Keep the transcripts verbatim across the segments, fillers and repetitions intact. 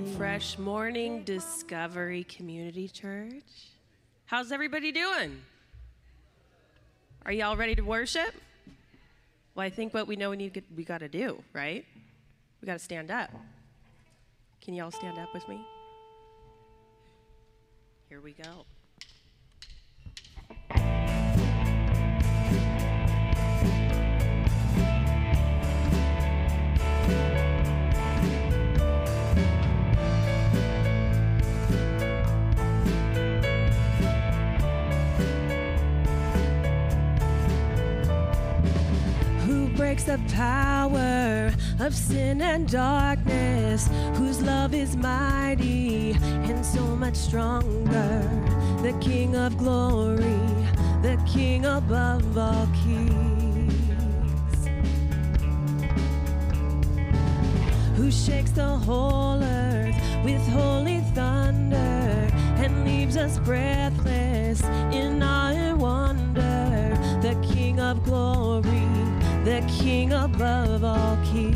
Fresh Morning Discovery Community Church. How's everybody doing? Are y'all ready to worship? Well, I think what we know we need to, we got to do, right? We got to stand up. Can y'all stand up with me? Here we go. Breaks the power of sin and darkness, whose love is mighty and so much stronger. The King of glory, the King above all kings, who shakes the whole earth with holy thunder and leaves us breathless in awe and wonder. The King of glory, the King above all kings.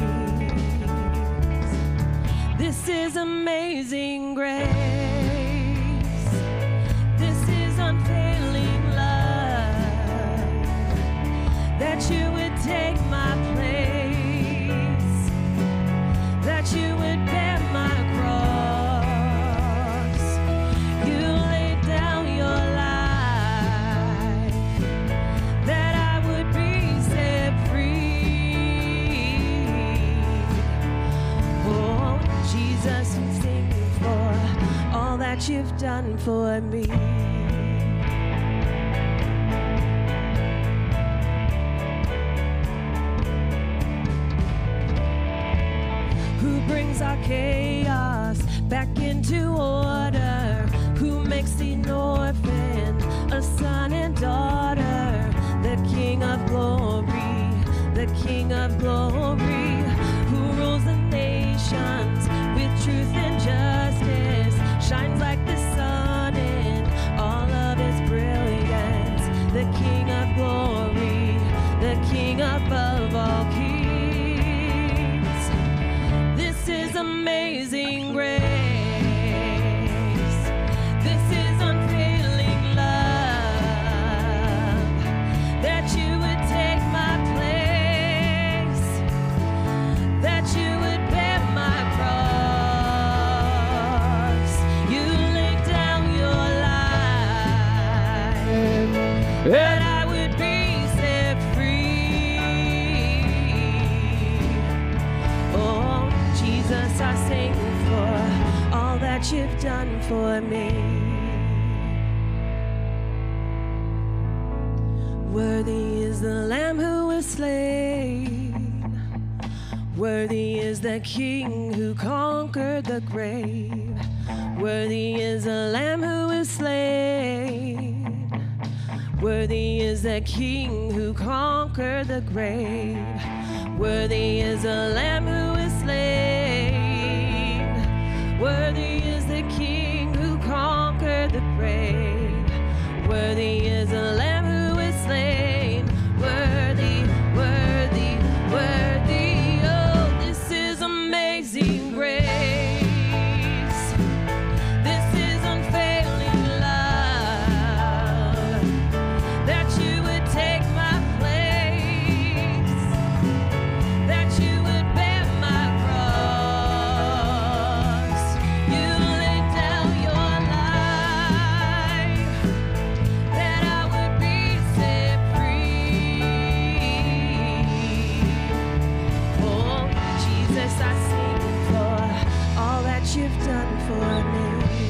This is amazing grace. This is unfailing love, that you would take my place, that you would bear my cross. You laid down your life, that I would be set free. Oh, Jesus, we thank you for all that you've done for me. Who brings our chaos back into order, who makes the orphan a son and daughter. The King of glory, the King of glory, who rules the nations with truth and justice, shines like the sun in all of his brilliance. The King of glory, the King above all kings. This is amazing grace. This is unfailing love, that you would take my place, that you would bear my cross. You laid down your life, that I would be set free. Oh, Jesus, I sing for all that you've done for me. Worthy is the Lamb who was slain. Worthy is the King who conquered the grave. Worthy is the Lamb who was slain. Worthy is the King who conquered the grave. Worthy is the Lamb who was slain. Worthy is the King who conquered the grave. Worthy is the Lamb who was slain. Worthy, worthy, worthy. Oh, this is amazing grace. This is unfailing love, that you would take my place, that you would bear my cross. You laid down your life, that I would be set free. Oh, Jesus, I sing for all that you've done for me.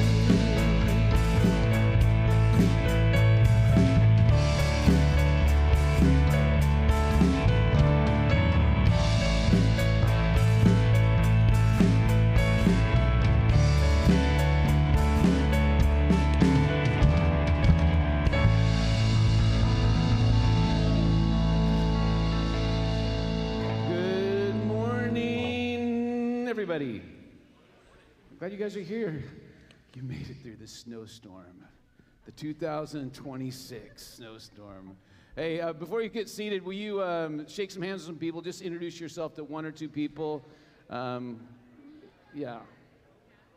Good morning, everybody. I'm glad you guys are here. You made it through the snowstorm, the two thousand twenty-six snowstorm. Hey, uh, before you get seated, will you um, shake some hands with some people? Just introduce yourself to one or two people. Um, yeah.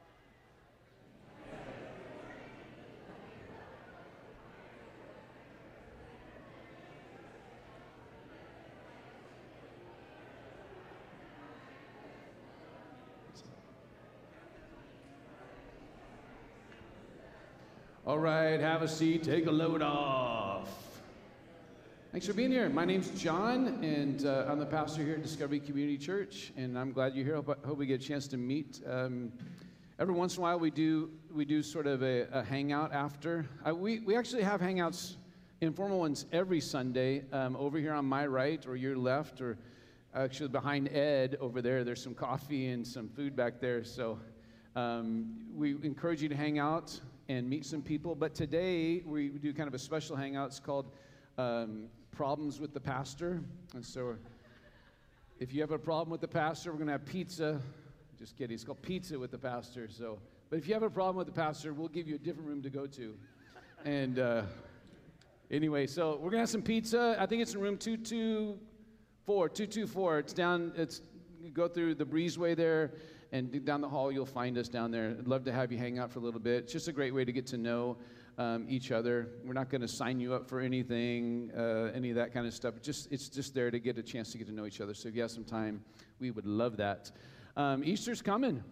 All right, have a seat, take a load off. Thanks for being here. My name's John, and uh, I'm the pastor here at Discovery Community Church, and I'm glad you're here. Hope, hope we get a chance to meet. Um, every once in a while, we do we do sort of a, a hangout after. Uh, we we actually have hangouts, informal ones, every Sunday um, over here on my right or your left, or actually behind Ed over there. There's some coffee and some food back there. So um, we encourage you to hang out and meet some people. But today we do kind of a special hangout. It's called um, Problems with the Pastor. And so if you have a problem with the pastor, we're going to have pizza. Just kidding. It's called Pizza with the Pastor. So, but if you have a problem with the pastor, we'll give you a different room to go to. And uh, anyway, so we're going to have some pizza. I think it's in room two two four. two two four. It's down, it's, you go through the breezeway there, and down the hall, you'll find us down there. I'd love to have you hang out for a little bit. It's just a great way to get to know um, each other. We're not going to sign you up for anything, uh, any of that kind of stuff. Just It's just there to get a chance to get to know each other. So if you have some time, we would love that. Um, Easter's coming.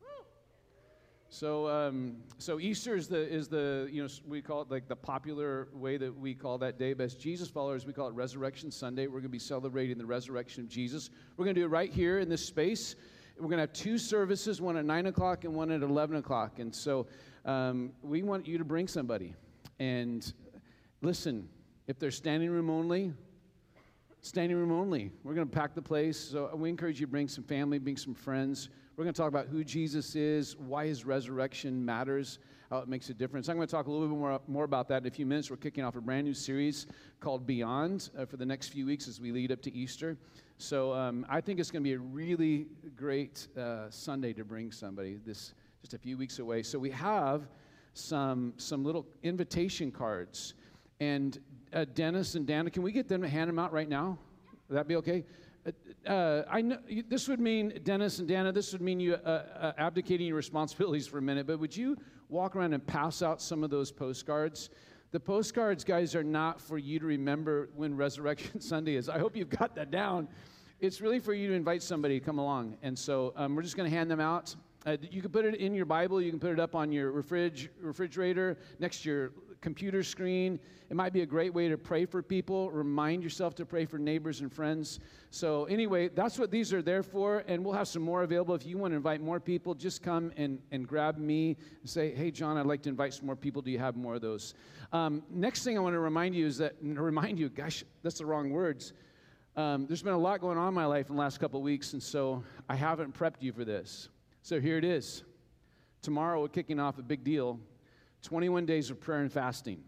So, um, so Easter is the, is the, you know, we call it like the popular way that we call that day. But as Jesus followers, we call it Resurrection Sunday. We're going to be celebrating the resurrection of Jesus. We're going to do it right here in this space. We're going to have two services, one at nine o'clock and one at eleven o'clock. And so um, we want you to bring somebody. And listen, if there's standing room only, standing room only. We're going to pack the place. So we encourage you to bring some family, bring some friends. We're going to talk about who Jesus is, why his resurrection matters, how it makes a difference. I'm going to talk a little bit more, more about that in a few minutes. We're kicking off a brand new series called Beyond uh, for the next few weeks as we lead up to Easter. So um, I think it's going to be a really great uh, Sunday to bring somebody this just a few weeks away. So we have some some little invitation cards. And uh, Dennis and Dana, can we get them to hand them out right now? Would that be okay? Uh, I know this would mean, Dennis and Dana, this would mean you uh, uh, abdicating your responsibilities for a minute, but would you walk around and pass out some of those postcards? The postcards, guys, are not for you to remember when Resurrection Sunday is. I hope you've got that down. It's really for you to invite somebody to come along. And so um, we're just going to hand them out. Uh, you can put it in your Bible. You can put it up on your refrig- refrigerator, next to your computer screen. It might be a great way to pray for people. Remind yourself to pray for neighbors and friends. So anyway, that's what these are there for, and we'll have some more available. If you want to invite more people, just come and, and grab me and say, hey, John, I'd like to invite some more people. Do you have more of those? Um, next thing I want to remind you is that, remind you, gosh, that's the wrong words. Um, there's been a lot going on in my life in the last couple of weeks, and so I haven't prepped you for this. So here it is. Tomorrow we're kicking off a big deal, twenty-one days of prayer and fasting.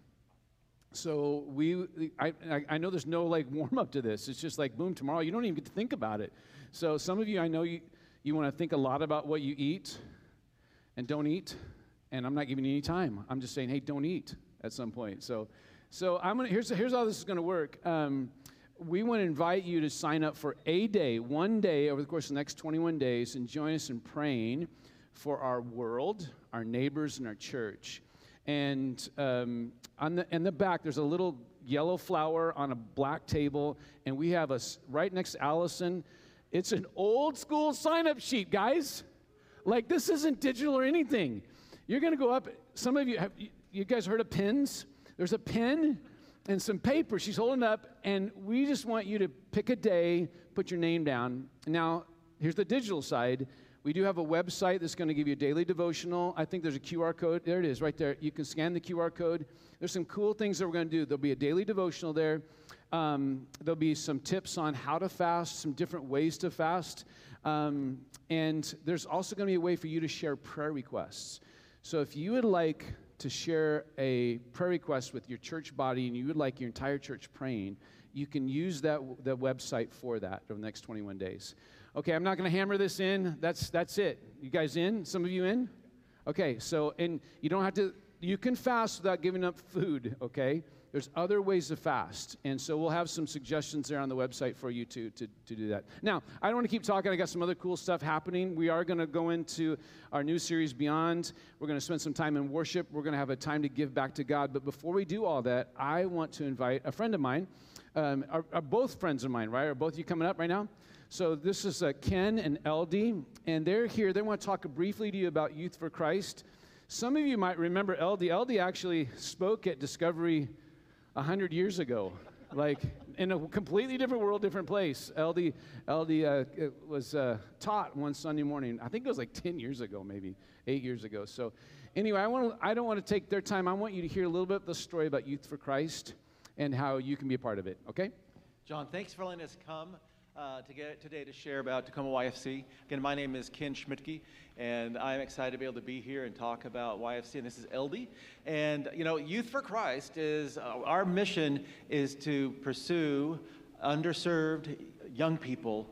So we, I, I know there's no like warm up to this. It's just like, boom, tomorrow. You don't even get to think about it. So some of you, I know you, you want to think a lot about what you eat and don't eat. And I'm not giving you any time. I'm just saying, hey, don't eat at some point. So, so I'm gonna, here's, here's how this is going to work. Um, we want to invite you to sign up for a day, one day over the course of the next twenty-one days, and join us in praying for our world, our neighbors, and our church. And um, on the in the back, there's a little yellow flower on a black table, and we have a right next to Allison. It's an old school sign-up sheet, guys. Like, this isn't digital or anything. You're going to go up. Some of you have you, you guys heard of pens? There's a pen and some paper she's holding up, and we just want you to pick a day, put your name down. Now, here's the digital side. We do have a website that's going to give you a daily devotional. I think there's a Q R code. There it is right there. You can scan the Q R code. There's some cool things that we're going to do. There'll be a daily devotional there. Um, there'll be some tips on how to fast, some different ways to fast. Um, and there's also going to be a way for you to share prayer requests. So if you would like to share a prayer request with your church body and you would like your entire church praying, you can use that the website for that over the next twenty-one days. Okay, I'm not going to hammer this in. That's that's it. You guys in? Some of you in? Okay, so, and you don't have to, you can fast without giving up food, okay? There's other ways to fast, and so we'll have some suggestions there on the website for you to, to, to do that. Now, I don't want to keep talking. I got some other cool stuff happening. We are going to go into our new series, Beyond. We're going to spend some time in worship. We're going to have a time to give back to God. But before we do all that, I want to invite a friend of mine. Um, are, are both friends of mine, right? Are both of you coming up right now? So this is uh, Ken and L D, and they're here. They want to talk briefly to you about Youth for Christ. Some of you might remember L D. L D actually spoke at Discovery one hundred years ago, like in a completely different world, different place. L D, L D uh, was uh, taught one Sunday morning. I think it was like ten years ago, maybe eight years ago. So anyway, I, want to, I don't want to take their time. I want you to hear a little bit of the story about Youth for Christ and how you can be a part of it, okay? John, thanks for letting us come uh, to get, today to share about Tacoma Y F C. Again, my name is Ken Schmidtke, and I'm excited to be able to be here and talk about Y F C, and this is L D. And, you know, Youth for Christ is, uh, our mission is to pursue underserved young people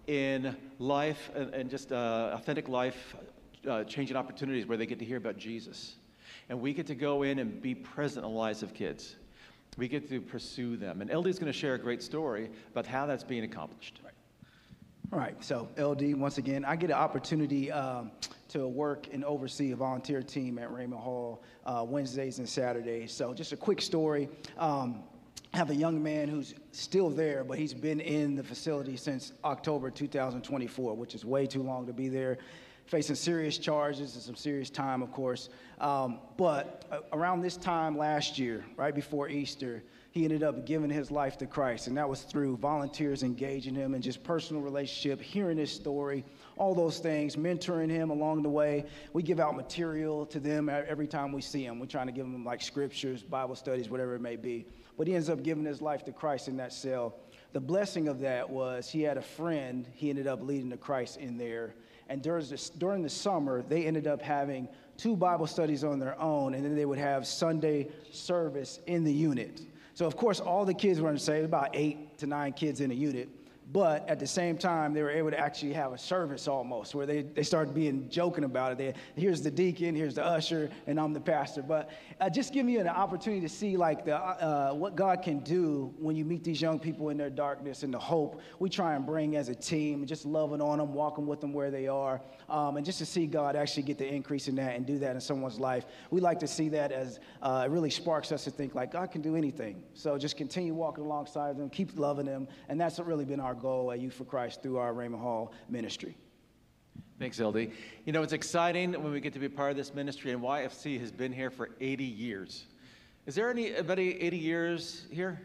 in life and, and just uh, authentic life uh, changing opportunities where they get to hear about Jesus. And we get to go in and be present in the lives of kids. We get to pursue them. And L D is going to share a great story about how that's being accomplished. Right. All right, so L D, once again, I get an opportunity um, to work and oversee a volunteer team at Raymond Hall uh, Wednesdays and Saturdays. So just a quick story. Um, I have a young man who's still there, but he's been in the facility since October two thousand twenty-four, which is way too long to be there. Facing serious charges and some serious time, of course. Um, but uh, around this time last year, right before Easter, he ended up giving his life to Christ. And that was through volunteers engaging him in just personal relationship, hearing his story, all those things, mentoring him along the way. We give out material to them every time we see him. We're trying to give them like scriptures, Bible studies, whatever it may be. But he ends up giving his life to Christ in that cell. The blessing of that was he had a friend he ended up leading to Christ in there. And during the, during the summer, they ended up having two Bible studies on their own, and then they would have Sunday service in the unit. So, of course, all the kids were saved, about eight to nine kids in a unit. But at the same time, they were able to actually have a service almost where they, they started being joking about it. They, here's the deacon, here's the usher, and I'm the pastor. But uh, just give me an opportunity to see like the, uh, what God can do when you meet these young people in their darkness and the hope we try and bring as a team, just loving on them, walking with them where they are, um, and just to see God actually get the increase in that and do that in someone's life. We like to see that as uh, it really sparks us to think like God can do anything. So just continue walking alongside them, keep loving them, and that's really been our goal at Youth for Christ through our Raymond Hall ministry. Thanks, L D. You know, it's exciting when we get to be part of this ministry, and Y F C has been here for eighty years. Is there anybody eighty years here?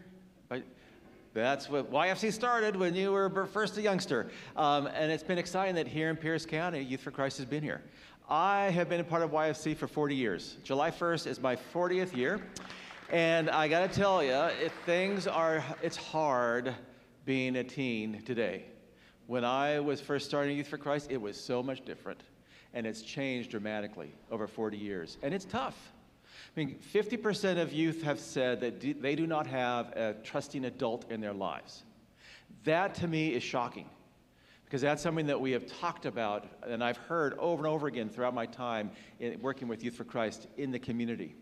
That's what Y F C started when you were first a youngster. Um, and it's been exciting that here in Pierce County, Youth for Christ has been here. I have been a part of Y F C for forty years. July first is my fortieth year. And I got to tell you, if things are, it's hard being a teen today. When I was first starting Youth for Christ, it was so much different, and it's changed dramatically over forty years, and it's tough. I mean, fifty percent of youth have said that do, they do not have a trusting adult in their lives. That, to me, is shocking, because that's something that we have talked about, and I've heard over and over again throughout my time in working with Youth for Christ in the community.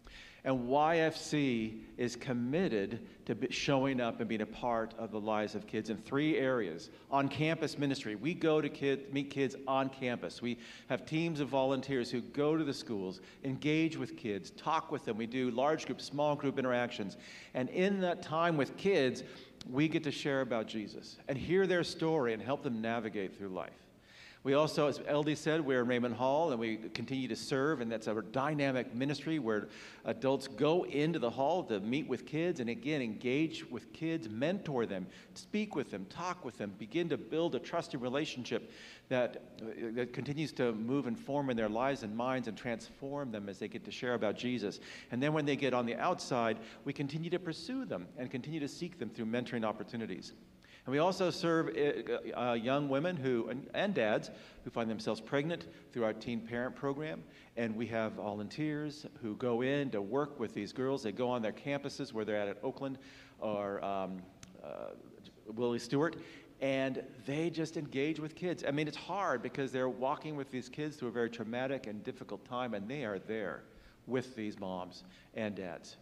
And Y F C is committed to showing up and being a part of the lives of kids in three areas. On campus ministry, we go to kids, meet kids on campus. We have teams of volunteers who go to the schools, engage with kids, talk with them. We do large group, small group interactions. And in that time with kids, we get to share about Jesus and hear their story and help them navigate through life. We also, as L D said, we're in Raymond Hall, and we continue to serve, and that's a dynamic ministry where adults go into the hall to meet with kids and, again, engage with kids, mentor them, speak with them, talk with them, begin to build a trusting relationship that, that continues to move and form in their lives and minds and transform them as they get to share about Jesus. And then when they get on the outside, we continue to pursue them and continue to seek them through mentoring opportunities. And we also serve uh, young women who, and, and dads who find themselves pregnant through our teen parent program. And we have volunteers who go in to work with these girls. They go on their campuses, where they're at at Oakland or um, uh, Willie Stewart, and they just engage with kids. I mean, it's hard because they're walking with these kids through a very traumatic and difficult time, and they are there with these moms and dads.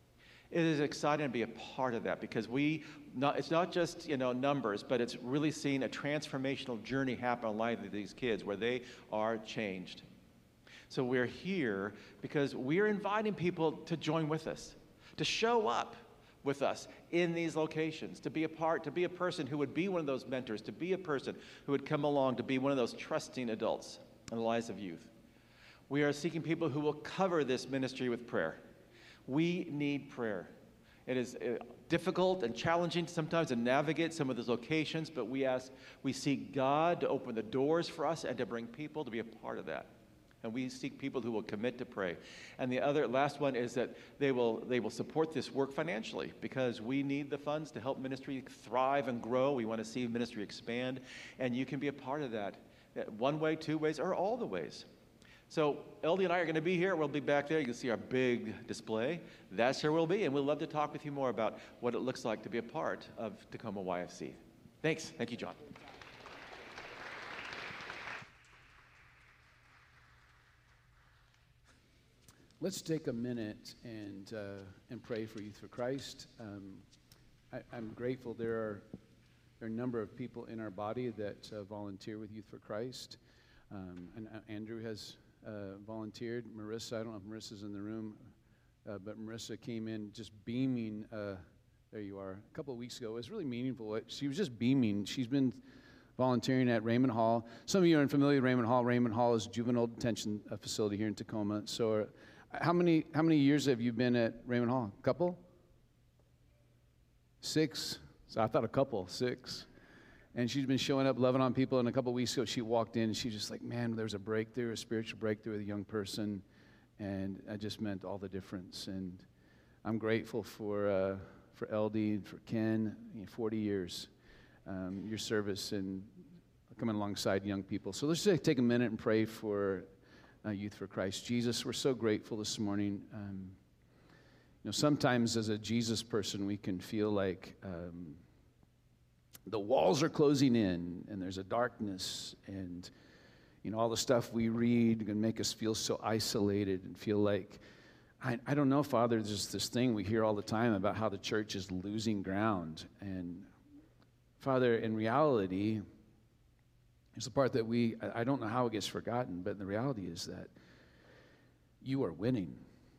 It is exciting to be a part of that, because we, not, it's not just, you know, numbers, but it's really seeing a transformational journey happen in the life of these kids where they are changed. So we're here because we're inviting people to join with us, to show up with us in these locations, to be a part, to be a person who would be one of those mentors, to be a person who would come along to be one of those trusting adults in the lives of youth. We are seeking people who will cover this ministry with prayer. We need prayer. It is uh, difficult and challenging sometimes to navigate some of those locations, but we ask, we seek God to open the doors for us and to bring people to be a part of that. And we seek people who will commit to pray. And the other last one is that they will they will support this work financially, because we need the funds to help ministry thrive and grow. We want to see ministry expand, and you can be a part of that. One way, two ways, or all the ways. So L D and I are going to be here. We'll be back there. You can see our big display. That's where we'll be, and we'd love to talk with you more about what it looks like to be a part of Tacoma Y F C. Thanks. Thank you, John. Let's take a minute and uh, and pray for Youth for Christ. Um, I, I'm grateful there are, there are a number of people in our body that uh, volunteer with Youth for Christ. Um, and uh, Andrew has uh, volunteered. Marissa, I don't know if Marissa's in the room, uh, but Marissa came in just beaming. Uh, there you are. A couple of weeks ago, it was really meaningful. She was just beaming. She's been volunteering at Raymond Hall. Some of you are familiar with Raymond Hall. Raymond Hall is a juvenile detention uh, facility here in Tacoma. So, uh, how many how many years have you been at Raymond Hall? A couple? Six? So I thought a couple. Six. And she's been showing up, loving on people. And a couple of weeks ago, she walked in, and she's just like, man, there's a breakthrough, a spiritual breakthrough with a young person. And it just meant all the difference. And I'm grateful for uh, for L D and for Ken, you know, forty years, um, your service and coming alongside young people. So let's just take a minute and pray for uh, Youth for Christ. Jesus, we're so grateful this morning. Um, you know, sometimes as a Jesus person, we can feel like Um, the walls are closing in, and there's a darkness, and you know all the stuff we read can make us feel so isolated and feel like, I, I don't know, Father, there's this thing we hear all the time about how the church is losing ground. And Father, in reality, it's the part that we, I don't know how it gets forgotten, but the reality is that you are winning,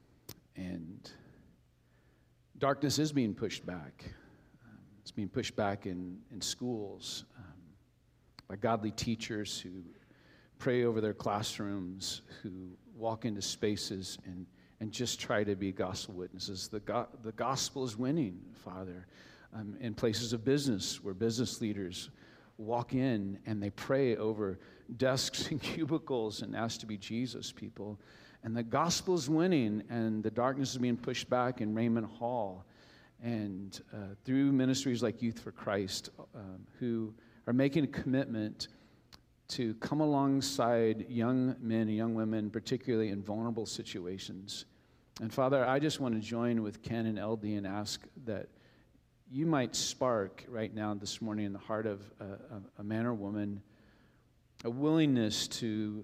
and darkness is being pushed back. It's being pushed back in, in schools um, by godly teachers who pray over their classrooms, who walk into spaces and, and just try to be gospel witnesses. The, go- the gospel is winning, Father, um, in places of business where business leaders walk in and they pray over desks and cubicles and ask to be Jesus people. And the gospel is winning, and the darkness is being pushed back in Raymond Hall. And uh, through ministries like Youth for Christ, um, who are making a commitment to come alongside young men and young women, particularly in vulnerable situations. And Father, I just want to join with Ken and L D and ask that you might spark right now this morning in the heart of a, a, a man or woman a willingness to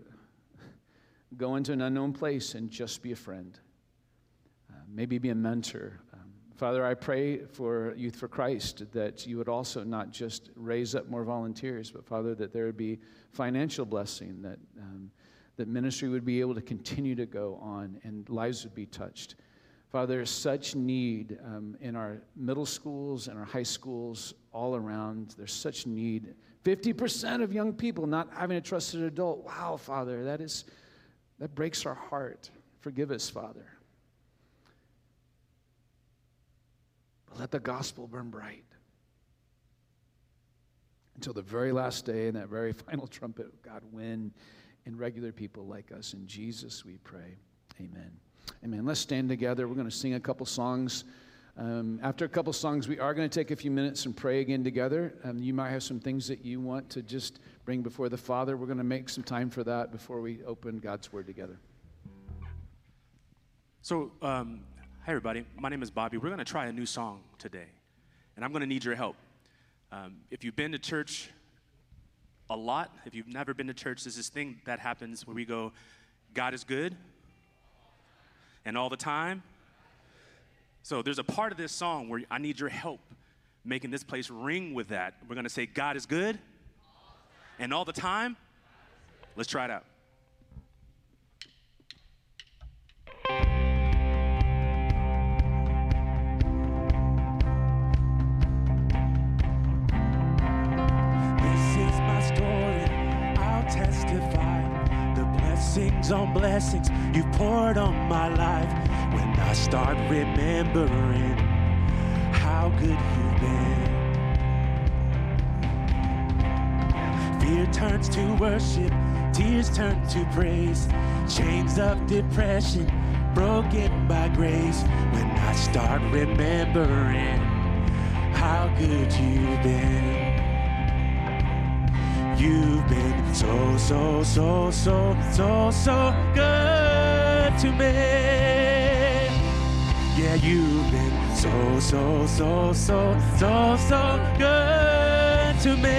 go into an unknown place and just be a friend, uh, maybe be a mentor. Um, Father, I pray for Youth for Christ that you would also not just raise up more volunteers, but Father, that there would be financial blessing, that um, that ministry would be able to continue to go on and lives would be touched. Father, there's such need um, in our middle schools and our high schools all around. There's such need. fifty percent of young people not having a trusted adult. Wow, Father, that is that breaks our heart. Forgive us, Father. Let the gospel burn bright until the very last day and that very final trumpet of God win in regular people like us. In Jesus we pray. Amen. Amen. Let's stand together. We're going to sing a couple songs. Um, after a couple songs, we are going to take a few minutes and pray again together. Um, you might have some things that you want to just bring before the Father. We're going to make some time for that before we open God's Word together. So, um, hi, everybody. My name is Bobby. We're going to try a new song today, and I'm going to need your help. Um, if you've been to church a lot, if you've never been to church, there's this thing that happens where we go, God is good, and all the time. So there's a part of this song where I need your help making this place ring with that. We're going to say, God is good, and all the time. Let's try it out. blessings on blessings you've poured on my life. When I start remembering how good you've been, fear turns to worship, tears turn to praise, chains of depression broken by grace. When I start remembering how good you've been. You've been so, so, so, so, so, so good to me. Yeah, you've been so, so, so, so, so, so good to me.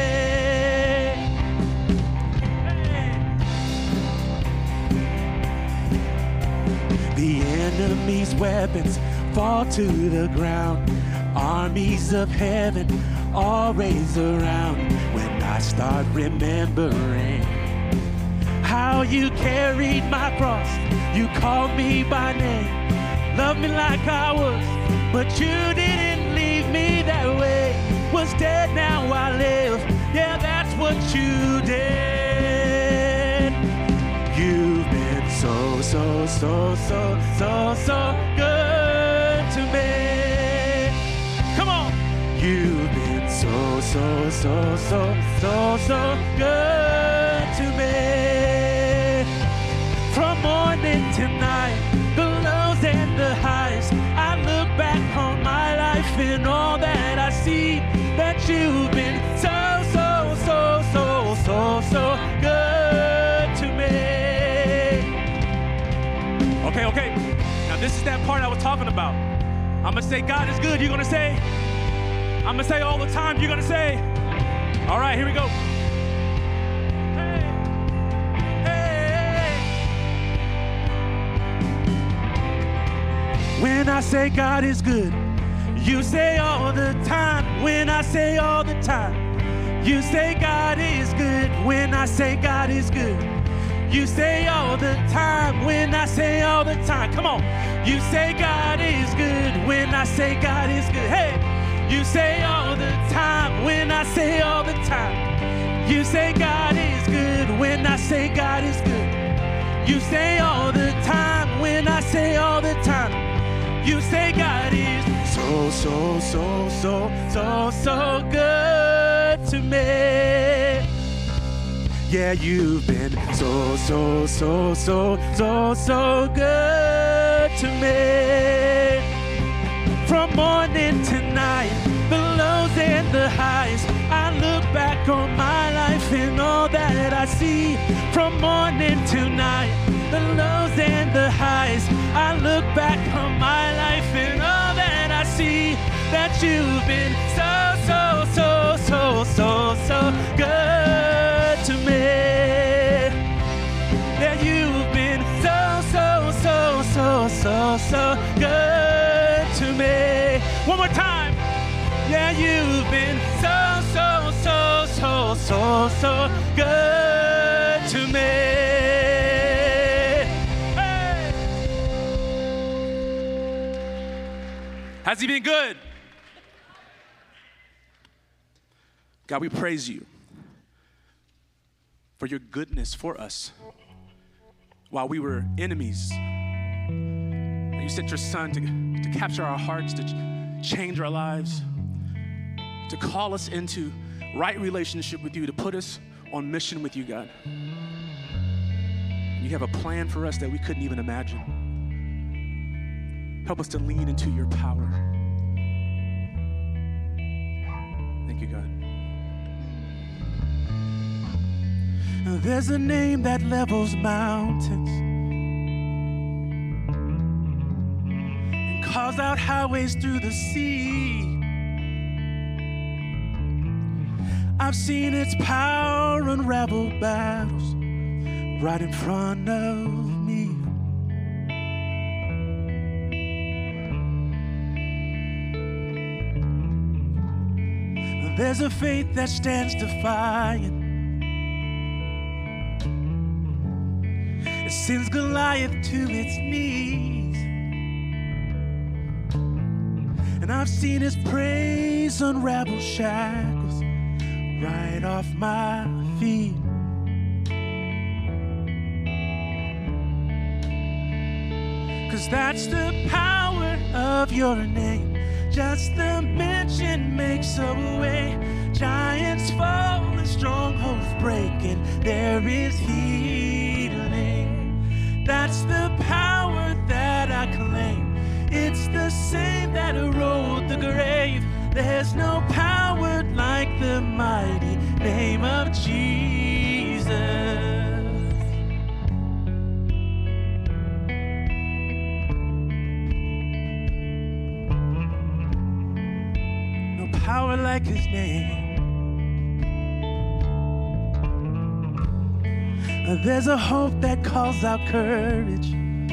The enemy's weapons fall to the ground. Armies of heaven all raise around. When I start remembering how you carried my cross, you called me by name, loved me like I was, but you didn't leave me that way. Was dead, now I live. Yeah, that's what you did. You've been so, so, so, so, so, so good to me. Come on. You've been so, so, so, so, so, so good to me. From morning to night, the lows and the highs, I look back on my life and all that I see, that you've been so, so, so, so, so, so good to me. Okay, okay. Now this is that part I was talking about. I'm gonna say God is good. You're gonna say, I'm gonna say all the time, you're gonna say. All right, here we go. Hey, hey. When I say God is good, you say all the time. When I say all the time, you say God is good. When I say God is good, you say all the time. When I say all the time, come on. You say God is good. When I say God is good, hey. You say all the time. When I say all the time, you say God is good. When I say God is good, you say all the time. When I say all the time, you say God is so, so, so, so, so, so good to me. Yeah, you've been so, so, so, so, so, so good to me. From morning to night, the lows and the highs, I look back on my life and all that I see. From morning to night, the lows and the highs, I look back on my life and all that I see, that you've been so, so, so, so, so, so good to me. Yeah, you've been so, so, so, so, so, so good to me. One more time. Yeah, you've been so, so, so, so, so, so good to me. Hey! Has he been good? God, we praise you for your goodness for us. While we were enemies, you sent your son to, to capture our hearts, to ch- change our lives, to call us into right relationship with you, to put us on mission with you, God. You have a plan for us that we couldn't even imagine. Help us to lean into your power. Thank you, God. There's a name that levels mountains and carves out highways through the sea. I've seen its power unravel battles right in front of me. There's a faith that stands defiant. It sends Goliath to its knees. And I've seen his praise unravel shackles right off my feet. 'cause that's the power of your name. Just the mention makes a way. Giants fall and strongholds breaking. There is healing. That's the power that I claim. It's the same that rode the grave. There's no power like the mighty name of Jesus. No power like his name. There's a hope that calls out courage.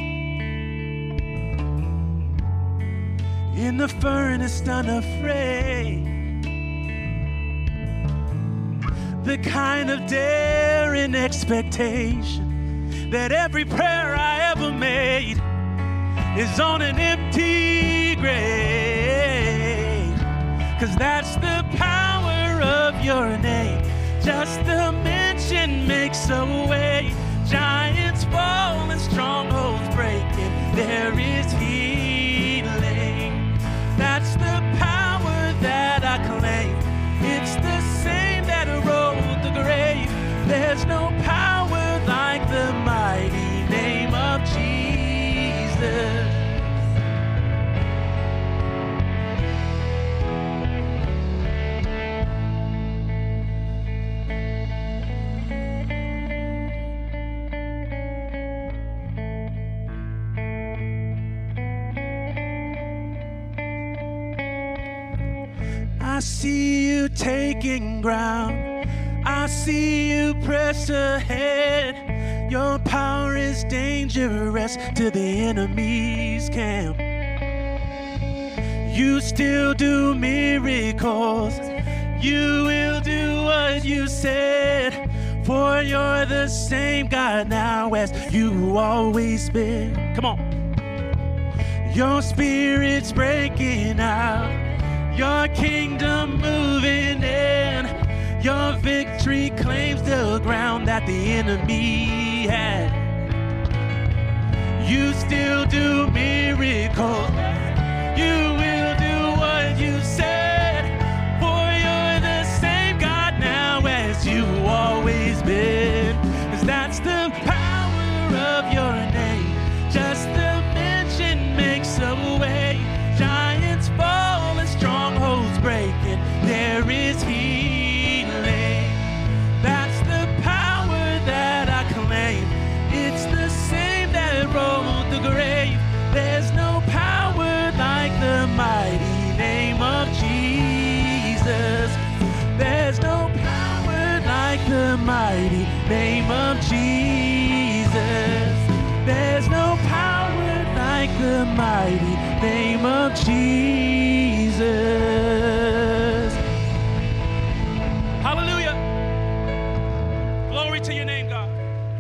In the furnace, unafraid. The kind of daring expectation that every prayer I ever made is on an empty grave. 'Cause that's the power of your name. Just the mention makes a way. Giants fall and strongholds breaking. There is healing. That's the power that I claim. It's the same that rode the grave. There's no power like the mighty name of Jesus. I see you taking ground. I see you press ahead. Your power is dangerous to the enemy's camp. You still do miracles. You will do what you said. For you're the same God now as you always been. Come on. Your spirit's breaking out. Your kingdom moving in. Your victory claims the ground that the enemy had. You still do miracles. You will do what you said. For you're the same God now as you always been. 'Cause that's the power of your name. Just the mention makes a way. Giants fall and strongholds breaking. There is healing. That's the power that I claim. It's the same that rode the grave. There's no power like the mighty name of Jesus. There's no power like the mighty name of Jesus. There's no power like the mighty name of Jesus. Hallelujah. Glory to your name, God.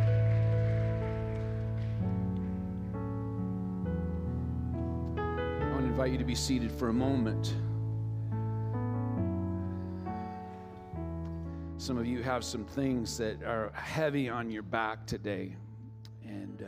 I want to invite you to be seated for a moment. Some of you have some things that are heavy on your back today. And uh,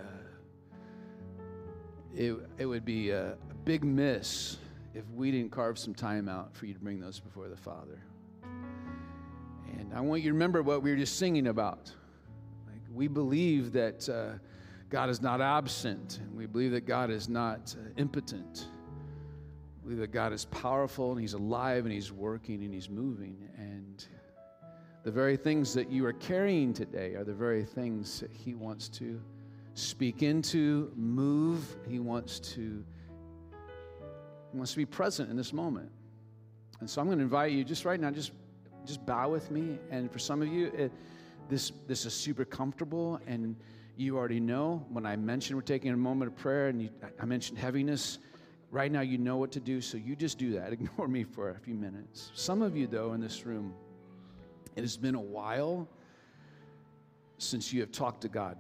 it, it would be a, a big miss if we didn't carve some time out for you to bring those before the Father. And I want you to remember what we were just singing about. Like, we believe that uh, God is not absent, and we believe that God is not uh, impotent. We believe that God is powerful, and He's alive, and He's working, and He's moving. And the very things that you are carrying today are the very things that He wants to speak into, move. He wants to He wants to be present in this moment. And so I'm going to invite you just right now, just just bow with me. And for some of you, it, this this is super comfortable, and you already know when I mentioned we're taking a moment of prayer, and you, I mentioned heaviness. Right now, you know what to do, so you just do that. Ignore me for a few minutes. Some of you, though, in this room, it has been a while since you have talked to God.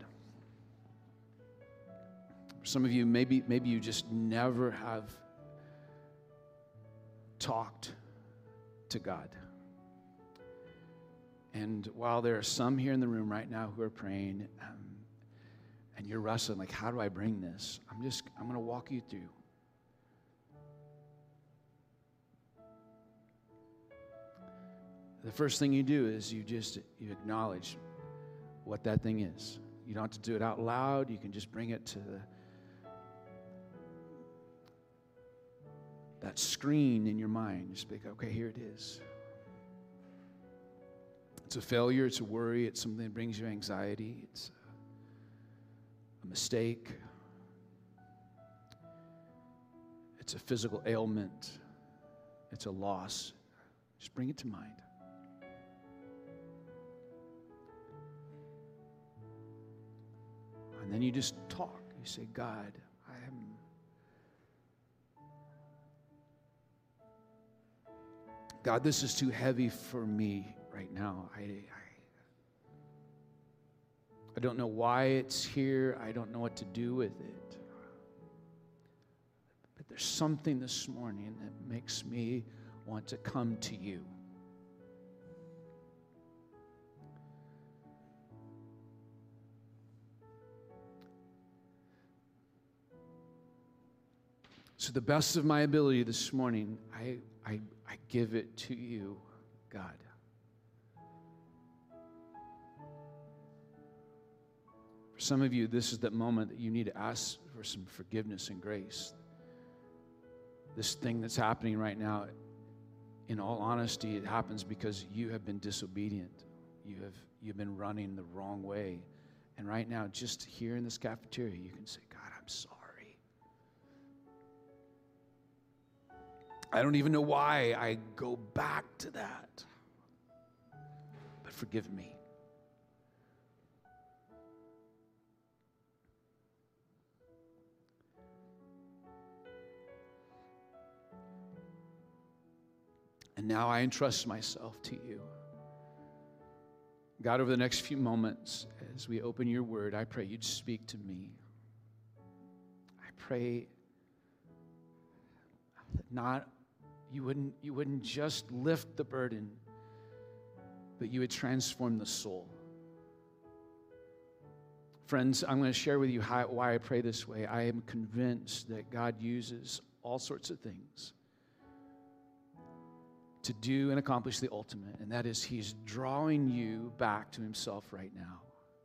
Some of you, maybe maybe you just never have talked to God. And while there are some here in the room right now who are praying, um, and you're wrestling, like, how do I bring this? I'm just, I'm going to walk you through. The first thing you do is you just, you acknowledge what that thing is. You don't have to do it out loud. You can just bring it to the, that screen in your mind. Just be like, okay, here it is. It's a failure. It's a worry. It's something that brings you anxiety. It's a mistake. It's a physical ailment. It's a loss. Just bring it to mind. And then you just talk. You say, God, I am... God, this is too heavy for me right now. I, I, I don't know why it's here. I don't know what to do with it. But there's something this morning that makes me want to come to you. So the best of my ability this morning, I, I, I give it to you, God. For some of you, this is that moment that you need to ask for some forgiveness and grace. This thing that's happening right now, in all honesty, it happens because you have been disobedient. You have you've been running the wrong way. And right now, just here in this cafeteria, you can say, God, I'm sorry. I don't even know why I go back to that. But forgive me. And now I entrust myself to you. God, over the next few moments, as we open your word, I pray you'd speak to me. I pray that not You wouldn't, you wouldn't just lift the burden, but you would transform the soul. Friends, I'm going to share with you how, why I pray this way. I am convinced that God uses all sorts of things to do and accomplish the ultimate, and that is he's drawing you back to himself right now.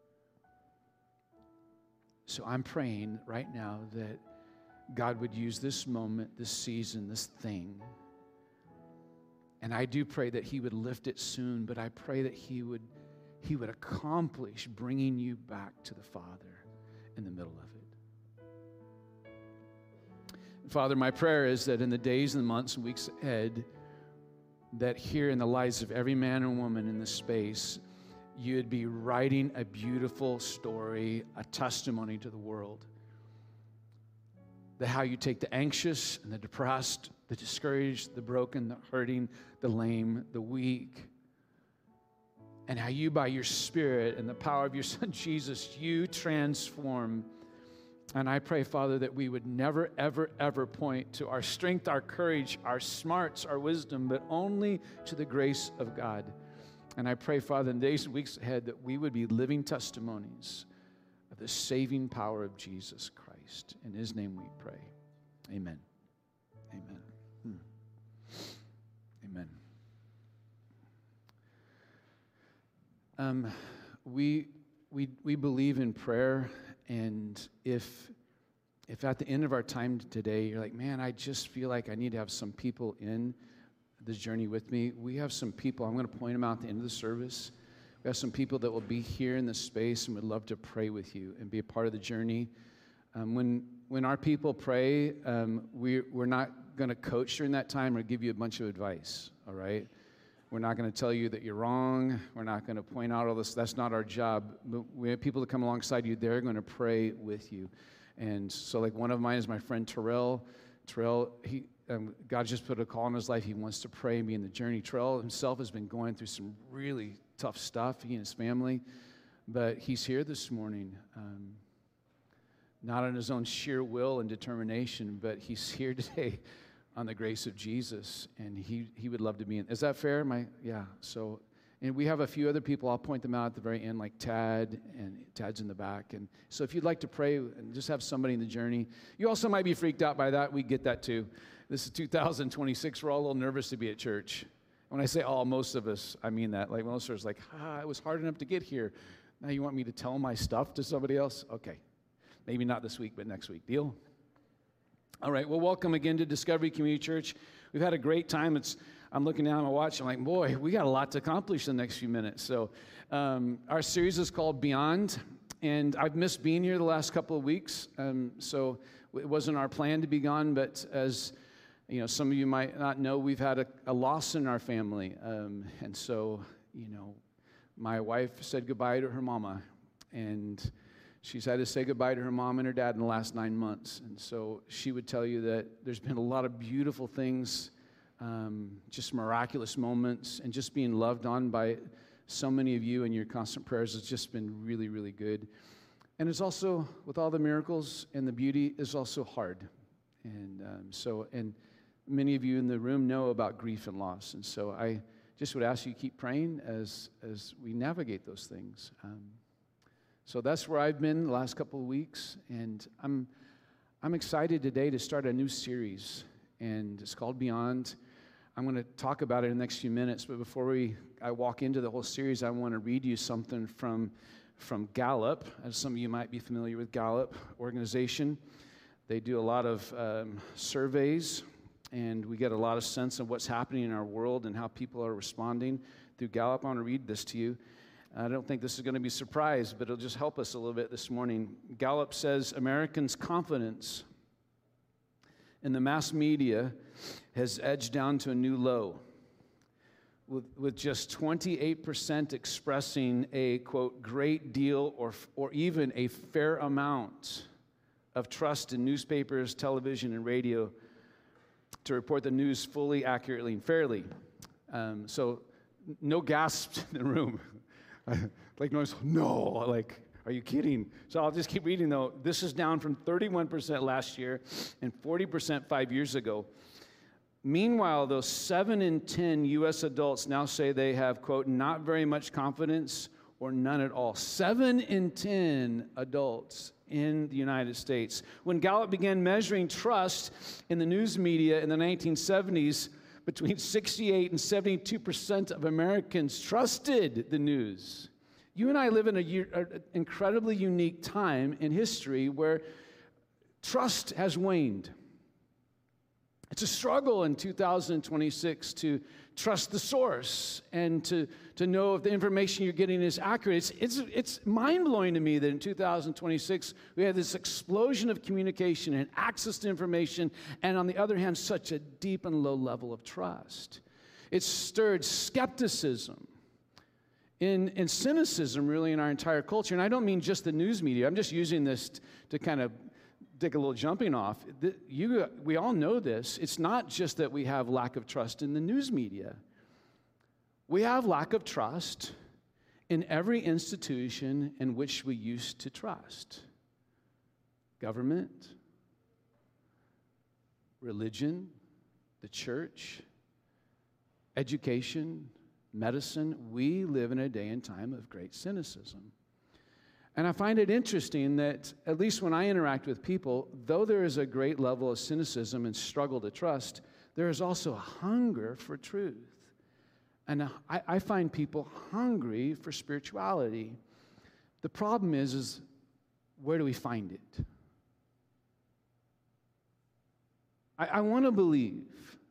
So I'm praying right now that God would use this moment, this season, this thing. And I do pray that he would lift it soon, but I pray that he would, he would accomplish bringing you back to the Father in the middle of it. Father, my prayer is that in the days and the months and weeks ahead, that here in the lives of every man and woman in this space, you would be writing a beautiful story, a testimony to the world. That how you take the anxious and the depressed, the discouraged, the broken, the hurting, the lame, the weak, and how you, by your Spirit and the power of your Son, Jesus, you transform. And I pray, Father, that we would never, ever, ever point to our strength, our courage, our smarts, our wisdom, but only to the grace of God. And I pray, Father, in days and weeks ahead, that we would be living testimonies of the saving power of Jesus Christ. In his name we pray. Amen. Amen. Hmm. Amen. Um, we, we, we believe in prayer, and if, if at the end of our time today, you're like, man, I just feel like I need to have some people in this journey with me, we have some people, I'm going to point them out at the end of the service. We have some people that will be here in this space and would love to pray with you and be a part of the journey. Um, when when our people pray, um, we, we're not going to coach during that time or give you a bunch of advice, all right? We're not going to tell you that you're wrong. We're not going to point out all this. That's not our job. But we have people that come alongside you. They're going to pray with you. And so like one of mine is my friend Terrell. Terrell, he, um, God just put a call in his life. He wants to pray me in the journey. Terrell himself has been going through some really tough stuff, he and his family. But he's here this morning. Um, not on his own sheer will and determination, but he's here today on the grace of Jesus, and he, he would love to be in. Is that fair? My yeah. So And we have a few other people. I'll point them out at the very end, like Tad, and Tad's in the back. And so if you'd like to pray and just have somebody in the journey. You also might be freaked out by that. We get that too. This is two thousand twenty-six. We're all a little nervous to be at church. When I say all, most of us, I mean that. Like most of us are like, ah, it was hard enough to get here. Now you want me to tell my stuff to somebody else? Okay. Maybe not this week, but next week. Deal? All right. Well, welcome again to Discovery Community Church. We've had a great time. It's I'm looking down at my watch. I'm like, boy, we got a lot to accomplish in the next few minutes. So um, our series is called Beyond, and I've missed being here the last couple of weeks. Um, so it wasn't our plan to be gone, but as you know, some of you might not know, we've had a, a loss in our family, um, and so you know, my wife said goodbye to her mama, and she's had to say goodbye to her mom and her dad in the last nine months. And so she would tell you that there's been a lot of beautiful things. Um, just miraculous moments, and just being loved on by so many of you and your constant prayers has just been really, really good. And it's also, with all the miracles and the beauty, is also hard. And um, so, and many of you in the room know about grief and loss. And so I just would ask you to keep praying as, as we navigate those things. Um, so that's where I've been the last couple of weeks. And I'm, I'm excited today to start a new series. And it's called Beyond. I'm going to talk about it in the next few minutes, but before we I walk into the whole series, I want to read you something from, from Gallup. As some of you might be familiar with Gallup organization. They do a lot of um, surveys, and we get a lot of sense of what's happening in our world and how people are responding through Gallup. I want to read this to you. I don't think this is going to be a surprise, but it'll just help us a little bit this morning. Gallup says Americans' confidence in the mass media has edged down to a new low, with, with just twenty-eight percent expressing a, quote, great deal or, or even a fair amount of trust in newspapers, television, and radio to report the news fully, accurately, and fairly. Um, so no gasps in the room. Like, no, no, like... Are you kidding? So I'll just keep reading, though. This is down from thirty-one percent last year and forty percent five years ago. Meanwhile, those seven in ten U S adults now say they have, quote, not very much confidence or none at all. seven in ten adults in the United States. When Gallup began measuring trust in the news media in the nineteen seventies, between sixty-eight and seventy-two percent of Americans trusted the news. You and I live in an incredibly unique time in history where trust has waned. It's a struggle in two thousand twenty-six to trust the source and to, to know if the information you're getting is accurate. It's, it's, it's mind-blowing to me that in two thousand twenty-six we have this explosion of communication and access to information, and on the other hand, such a deep and low level of trust. It's stirred skepticism. In, in cynicism, really, in our entire culture. And I don't mean just the news media. I'm just using this t- to kind of take a little jumping off. The, you, we all know this. It's not just that we have lack of trust in the news media. We have lack of trust in every institution in which we used to trust. Government, religion, the church, education, medicine. We live in a day and time of great cynicism. And I find it interesting that, at least when I interact with people, though there is a great level of cynicism and struggle to trust, there is also a hunger for truth. And I, I find people hungry for spirituality. The problem is, is where do we find it? I, I want to believe.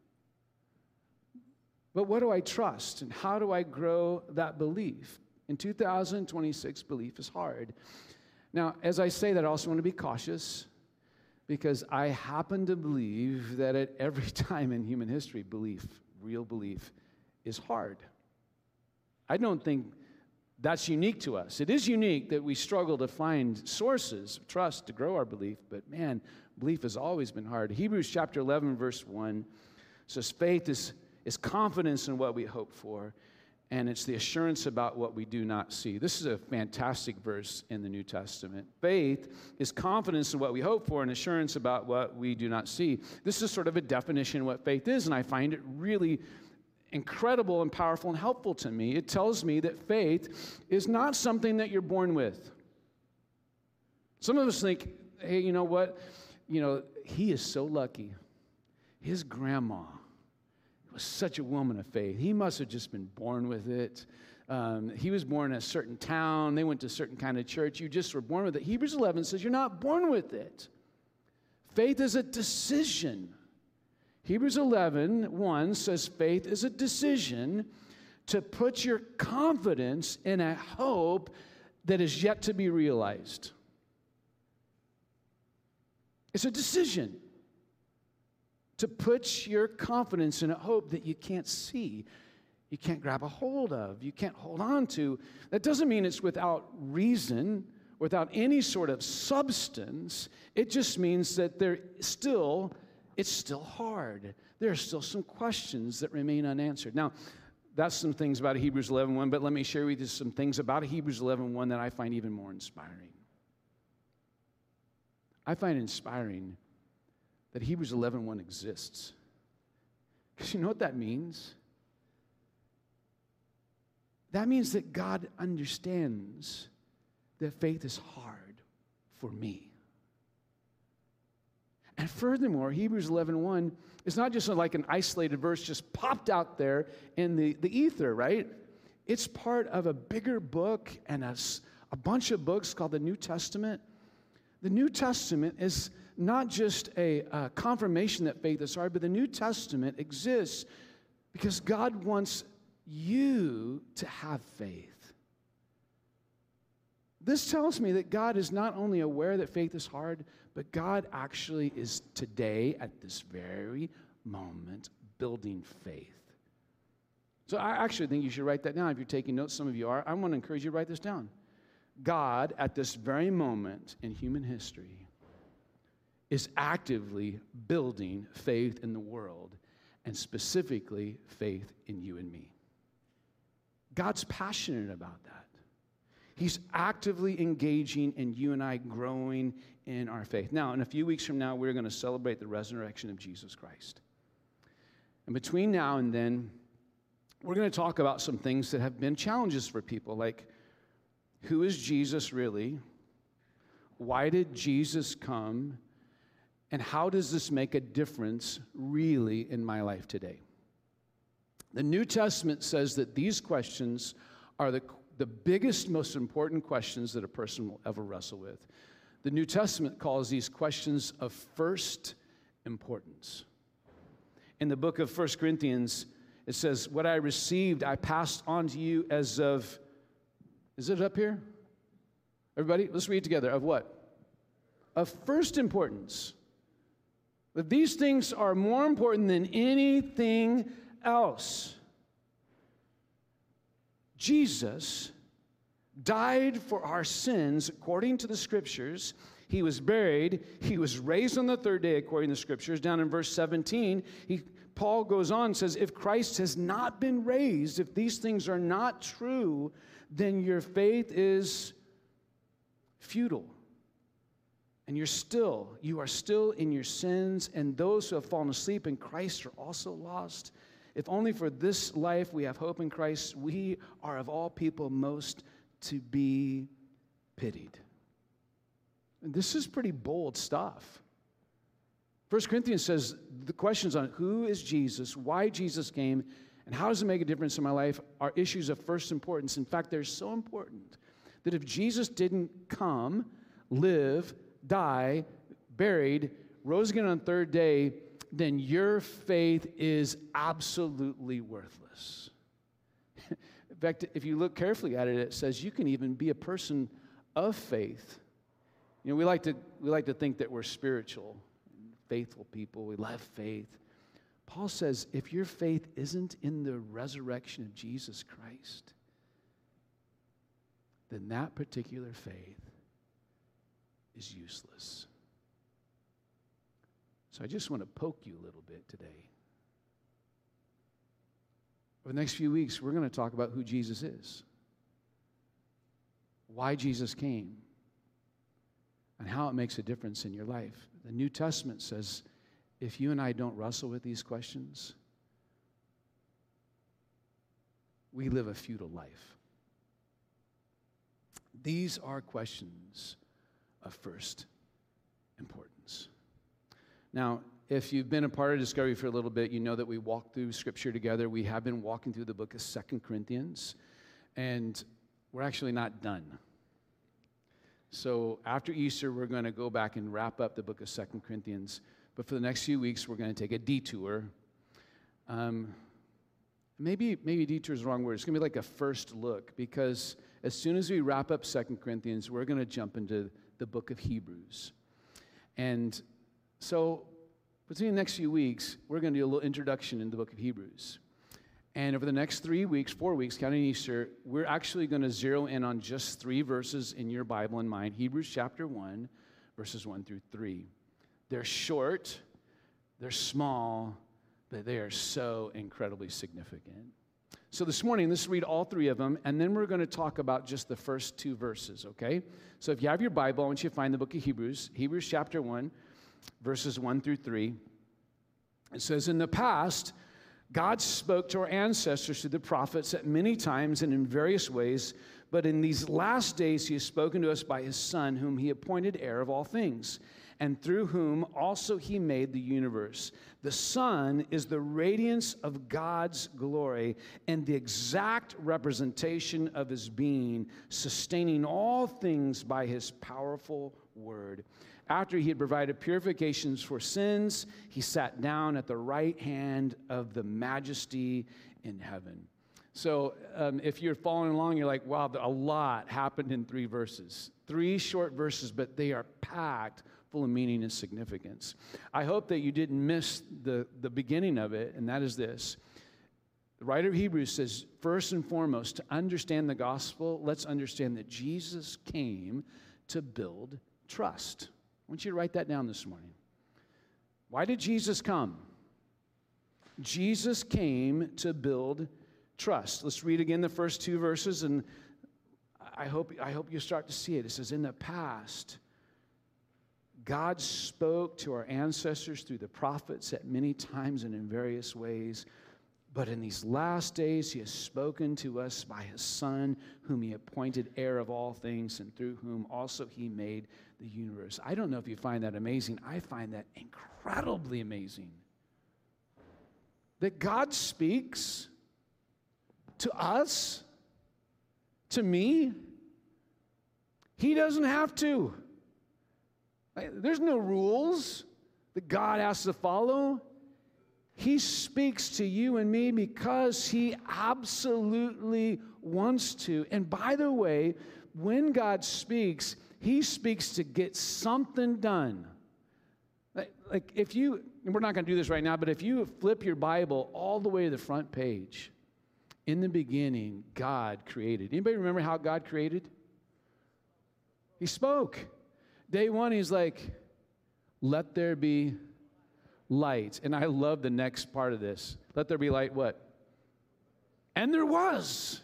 But what do I trust, and how do I grow that belief? In two thousand twenty-six, belief is hard. Now, as I say that, I also want to be cautious, because I happen to believe that at every time in human history, belief, real belief, is hard. I don't think that's unique to us. It is unique that we struggle to find sources of trust to grow our belief, but man, belief has always been hard. Hebrews chapter eleven, verse one says, faith is is confidence in what we hope for, and it's the assurance about what we do not see. This is a fantastic verse in the New Testament. Faith is confidence in what we hope for and assurance about what we do not see. This is sort of a definition of what faith is, and I find it really incredible and powerful and helpful to me. It tells me that faith is not something that you're born with. Some of us think, hey, you know what? You know, he is so lucky. His grandma was such a woman of faith. He must have just been born with it. Um, he was born in a certain town. They went to a certain kind of church. You just were born with it. Hebrews eleven says you're not born with it. Faith is a decision. Hebrews eleven one says faith is a decision to put your confidence in a hope that is yet to be realized. It's a decision to put your confidence in a hope that you can't see, you can't grab a hold of, you can't hold on to. That doesn't mean it's without reason, without any sort of substance. It just means that there still, it's still hard. There are still some questions that remain unanswered. Now, that's some things about Hebrews eleven one, but let me share with you some things about Hebrews eleven one that I find even more inspiring. I find inspiring that Hebrews eleven one exists. Because you know what that means? That means that God understands that faith is hard for me. And furthermore, Hebrews eleven one is not just like an isolated verse just popped out there in the, the ether, right? It's part of a bigger book and a, a bunch of books called the New Testament. The New Testament is not just a, a confirmation that faith is hard, but the New Testament exists because God wants you to have faith. This tells me that God is not only aware that faith is hard, but God actually is today, at this very moment, building faith. So I actually think you should write that down. If you're taking notes, some of you are. I want to encourage you to write this down. God, at this very moment in human history, is actively building faith in the world, and specifically faith in you and me. God's passionate about that. He's actively engaging in you and I growing in our faith. Now, in a few weeks from now, we're going to celebrate the resurrection of Jesus Christ. And between now and then, we're going to talk about some things that have been challenges for people, like who is Jesus really? Why did Jesus come? And how does this make a difference really in my life today? The New Testament says that these questions are the, the biggest, most important questions that a person will ever wrestle with. The New Testament calls these questions of first importance. In the book of First Corinthians, it says, what I received, I passed on to you as of, is it up here? Everybody, let's read together. Of what? Of first importance. That these things are more important than anything else. Jesus died for our sins according to the Scriptures. He was buried. He was raised on the third day according to the Scriptures. Down in verse seventeen, he, Paul goes on and says, if Christ has not been raised, if these things are not true, then your faith is futile. And you're still, you are still in your sins, and those who have fallen asleep in Christ are also lost. If only for this life we have hope in Christ, we are of all people most to be pitied. And this is pretty bold stuff. First Corinthians says the questions on who is Jesus, why Jesus came, and how does it make a difference in my life are issues of first importance. In fact, they're so important that if Jesus didn't come, live, die, buried, rose again on the third day, then your faith is absolutely worthless. In fact, if you look carefully at it, it says you can even be a person of faith. You know, we like to we like to think that we're spiritual, faithful people. We love faith. Paul says if your faith isn't in the resurrection of Jesus Christ, then that particular faith is useless. So I just want to poke you a little bit today. Over the next few weeks, we're going to talk about who Jesus is, why Jesus came, and how it makes a difference in your life. The New Testament says if you and I don't wrestle with these questions, we live a futile life? These are questions of first importance. Now, if you've been a part of Discovery for a little bit, you know that we walk through Scripture together. We have been walking through the book of Second Corinthians, and we're actually not done. So after Easter, we're going to go back and wrap up the book of Second Corinthians. But for the next few weeks, we're going to take a detour. Um, maybe maybe detour is the wrong word. It's going to be like a first look, because as soon as we wrap up Second Corinthians, we're going to jump into the book of Hebrews. And so between the next few weeks, we're going to do a little introduction in the book of Hebrews. And over the next three weeks, four weeks, counting Easter, we're actually going to zero in on just three verses in your Bible in mind. Hebrews chapter one, verses one through three. They're short, they're small, but they are so incredibly significant. So this morning, let's read all three of them, and then we're going to talk about just the first two verses, okay? So if you have your Bible, I want you to find the book of Hebrews, Hebrews chapter one, verses one through three. It says, in the past, God spoke to our ancestors through the prophets at many times and in various ways, but in these last days he has spoken to us by his Son, whom he appointed heir of all things, and through whom also he made the universe. The Son is the radiance of God's glory and the exact representation of his being, sustaining all things by his powerful word. After he had provided purifications for sins, he sat down at the right hand of the majesty in heaven. So um, if you're following along, you're like, wow, a lot happened in three verses. Three short verses, but they are packed full of meaning and significance. I hope that you didn't miss the, the beginning of it, and that is this. The writer of Hebrews says, first and foremost, to understand the gospel, let's understand that Jesus came to build trust. I want you to write that down this morning. Why did Jesus come? Jesus came to build trust. Let's read again the first two verses, and I hope, I hope you start to see it. It says, in the past, God spoke to our ancestors through the prophets at many times and in various ways. But in these last days, he has spoken to us by his Son, whom he appointed heir of all things, and through whom also he made the universe. I don't know if you find that amazing. I find that incredibly amazing. That God speaks to us, to me. He doesn't have to. There's no rules that God has to follow. He speaks to you and me because he absolutely wants to. And by the way, when God speaks, he speaks to get something done. Like, like if you, and we're not going to do this right now, but if you flip your Bible all the way to the front page, in the beginning, God created. Anybody remember how God created? He spoke. Day one, he's like, let there be light. And I love the next part of this. Let there be light what? And there was.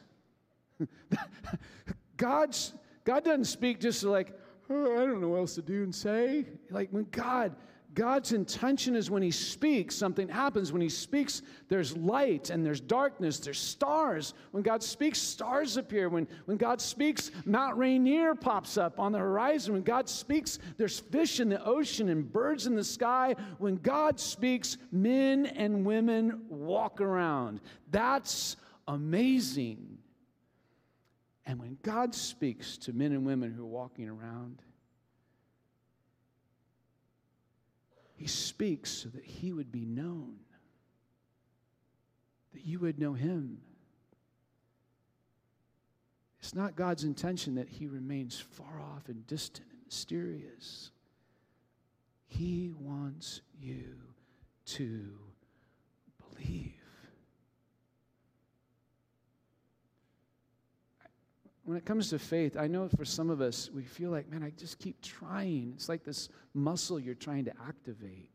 God's, God doesn't speak just like, oh, I don't know what else to do and say. Like when God, God's intention is when he speaks, something happens. When he speaks, there's light and there's darkness, there's stars. When God speaks, stars appear. When, when God speaks, Mount Rainier pops up on the horizon. When God speaks, there's fish in the ocean and birds in the sky. When God speaks, men and women walk around. That's amazing. And when God speaks to men and women who are walking around, he speaks so that he would be known, that you would know him. It's not God's intention that he remains far off and distant and mysterious. He wants you to believe. When it comes to faith, I know for some of us, we feel like, man, I just keep trying. It's like this muscle you're trying to activate.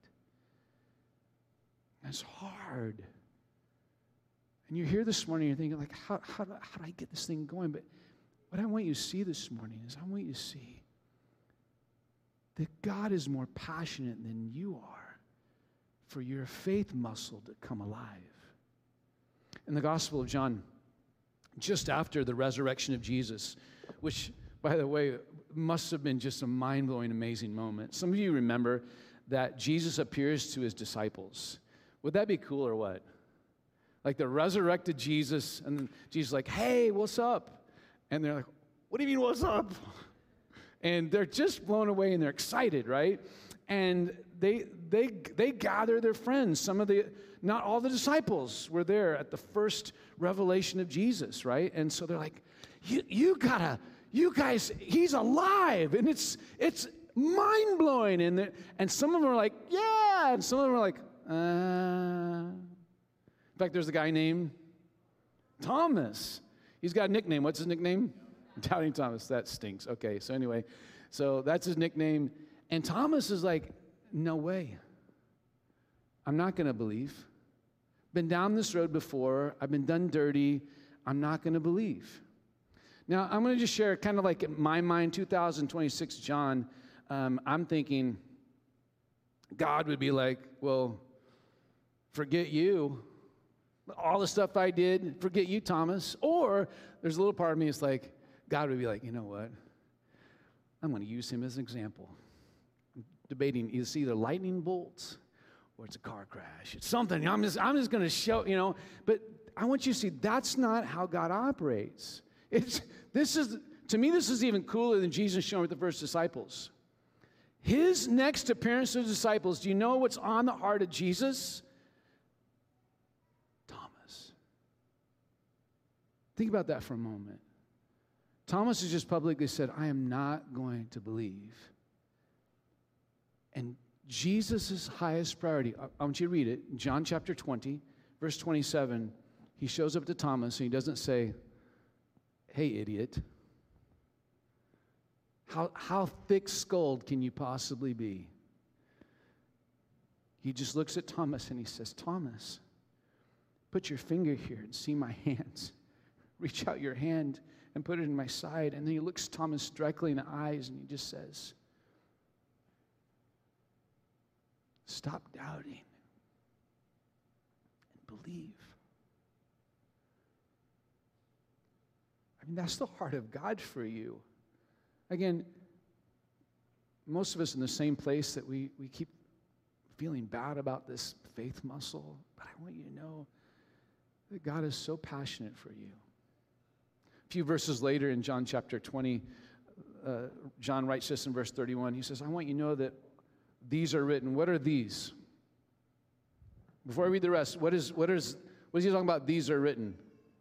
And it's hard. And you're here this morning, you're thinking, like, how, how, do, how do I get this thing going? But what I want you to see this morning is I want you to see that God is more passionate than you are for your faith muscle to come alive. In the Gospel of John, just after the resurrection of Jesus, which, by the way, must have been just a mind-blowing, amazing moment. Some of you remember that Jesus appears to his disciples. Would that be cool or what? Like the resurrected Jesus, and then Jesus is like, hey, what's up? And they're like, what do you mean, what's up? And they're just blown away and they're excited, right? And they they they gather their friends. Some of the, not all the disciples were there at the first revelation of Jesus, right? And so they're like, you you gotta, you guys, he's alive, and it's it's mind-blowing. And the, and some of them are like, yeah, and some of them are like, uh. In fact, there's a guy named Thomas. He's got a nickname. What's his nickname? Doubting Thomas. That stinks. Okay, so anyway, so that's his nickname. And Thomas is like, no way. I'm not going to believe. Been down this road before. I've been done dirty. I'm not going to believe. Now, I'm going to just share kind of like in my mind, two thousand twenty-six John. Um, I'm thinking God would be like, well, forget you. All the stuff I did, forget you, Thomas. Or there's a little part of me that's like, God would be like, you know what? I'm going to use him as an example. I'm debating, it's either lightning bolts or it's a car crash. It's something. I'm just, I'm just going to show, you know. But I want you to see that's not how God operates. It's, this is, to me, this is even cooler than Jesus showing with the first disciples. His next appearance to the disciples, do you know what's on the heart of Jesus? Think about that for a moment. Thomas has just publicly said, I am not going to believe. And Jesus' highest priority, I want you to read it, John chapter twenty, verse twenty-seven, he shows up to Thomas and he doesn't say, hey, idiot. How, how thick-skulled can you possibly be? He just looks at Thomas and he says, Thomas, put your finger here and see my hands. Reach out your hand and put it in my side. And then he looks Thomas directly in the eyes and he just says, stop doubting and believe. I mean, that's the heart of God for you. Again, most of us in the same place that we, we keep feeling bad about this faith muscle, but I want you to know that God is so passionate for you. A few verses later in John chapter twenty, uh, John writes this in verse thirty-one. He says, I want you to know that these are written. What are these? Before I read the rest, what is what is what is he talking about? These are written.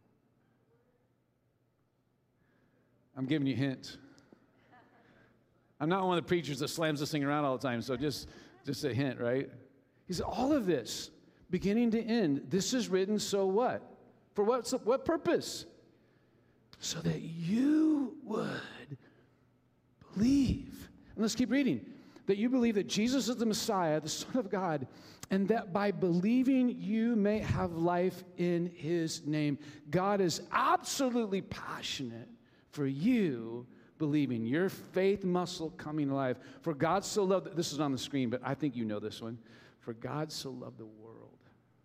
I'm giving you a hint. I'm not one of the preachers that slams this thing around all the time, so just, just a hint, right? He said, all of this, beginning to end, this is written so what? For what, what purpose? So that you would believe. And let's keep reading. That you believe that Jesus is the Messiah, the Son of God, and that by believing you may have life in his name. God is absolutely passionate for you believing, your faith muscle coming alive. For God so loved, this is on the screen, but I think you know this one. For God so loved the world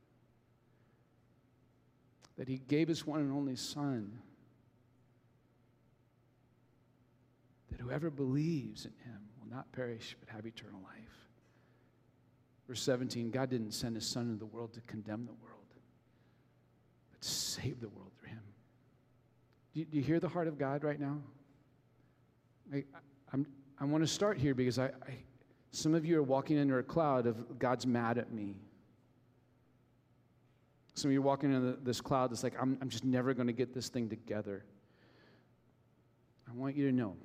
that he gave his one and only Son, that whoever believes in him will not perish but have eternal life. Verse seventeen, God didn't send his Son into the world to condemn the world, but to save the world through him. Do you, do you hear the heart of God right now? I, I'm, I want to start here because I, I, some of you are walking under a cloud of God's mad at me. Some of you are walking into this cloud that's like, I'm, I'm just never going to get this thing together. I want you to know,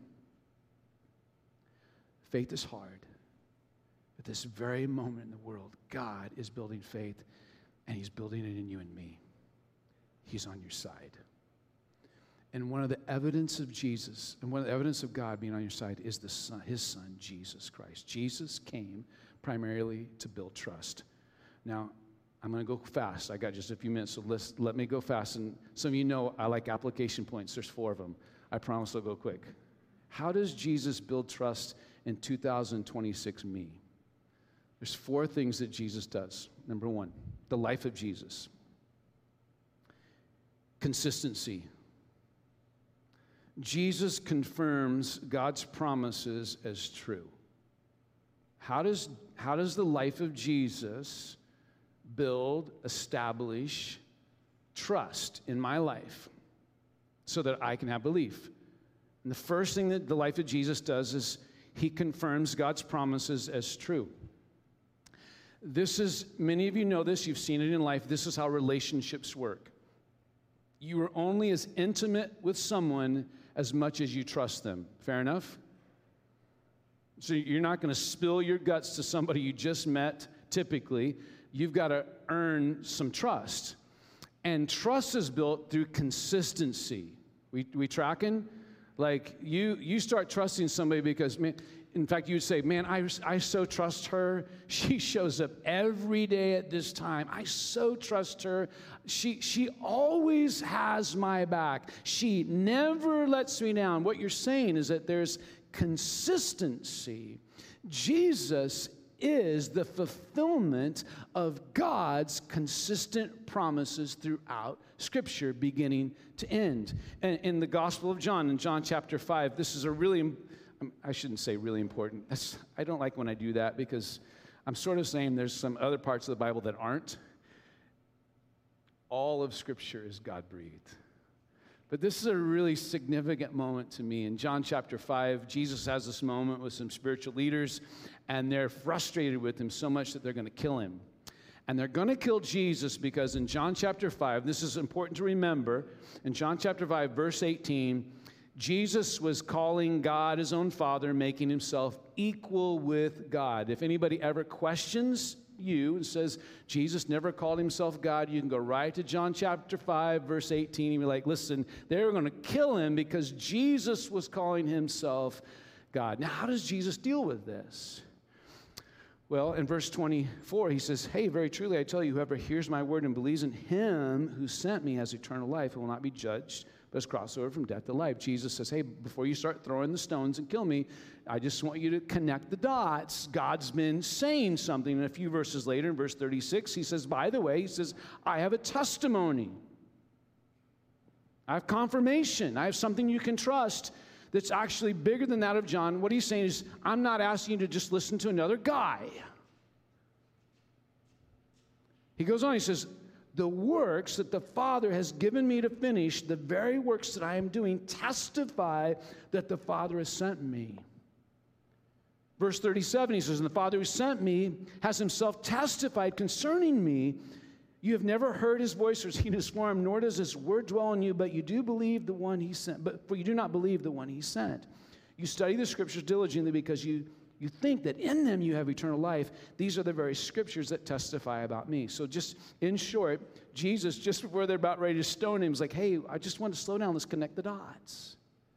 faith is hard. At this very moment in the world, God is building faith, and he's building it in you and me. He's on your side. And one of the evidence of Jesus, and one of the evidence of God being on your side is the son, his Son, Jesus Christ. Jesus came primarily to build trust. Now, I'm going to go fast. I got just a few minutes, so let's, let me go fast. And some of you know I like application points. There's four of them. I promise I'll go quick. How does Jesus build trust in two thousand twenty-six me? There's four things that Jesus does. Number one, the life of Jesus. Consistency. Jesus confirms God's promises as true. How does, how does the life of Jesus build, establish trust in my life so that I can have belief? And the first thing that the life of Jesus does is he confirms God's promises as true. This is, many of you know this, you've seen it in life, this is how relationships work. You are only as intimate with someone as much as you trust them. Fair enough? So you're not going to spill your guts to somebody you just met, typically. You've got to earn some trust. And trust is built through consistency. We, we tracking? Like, you, you start trusting somebody because, man, in fact, you would say, man, I, I so trust her. She shows up every day at this time. I so trust her. She, she always has my back. She never lets me down. What you're saying is that there's consistency. Jesus is the fulfillment of God's consistent promises throughout Scripture, beginning to end. And in the Gospel of John, in John chapter five, this is a really I shouldn't say really important. That's, I don't like when I do that because I'm sort of saying there's some other parts of the Bible that aren't. All of Scripture is God-breathed. But this is a really significant moment to me. In John chapter five, Jesus has this moment with some spiritual leaders, and they're frustrated with him so much that they're going to kill him. And they're going to kill Jesus because in John chapter five, this is important to remember, in John chapter five, verse eighteen, Jesus was calling God his own Father, making himself equal with God. If anybody ever questions you and says Jesus never called himself God, you can go right to John chapter five, verse eighteen, and be like, listen, they were going to kill him because Jesus was calling himself God. Now, how does Jesus deal with this? Well, in verse twenty-four, he says, hey, very truly, I tell you, whoever hears my word and believes in him who sent me has eternal life and will not be judged, but has crossed over from death to life. Jesus says, hey, before you start throwing the stones and kill me, I just want you to connect the dots. God's been saying something. And a few verses later, in verse thirty-six, he says, by the way, he says, I have a testimony. I have confirmation. I have something you can trust that's actually bigger than that of John. What he's saying is, I'm not asking you to just listen to another guy. He goes on, he says, the works that the Father has given me to finish, the very works that I am doing, testify that the Father has sent me. Verse thirty-seven, he says, and the Father who sent me has himself testified concerning me. You have never heard his voice or seen his form, nor does his word dwell in you, but you do believe the one he sent. But for you do not believe the one he sent. You study the Scriptures diligently because you You think that in them you have eternal life. These are the very Scriptures that testify about me. So just in short, Jesus, just before they're about ready to stone him, is like, hey, I just want to slow down. Let's connect the dots.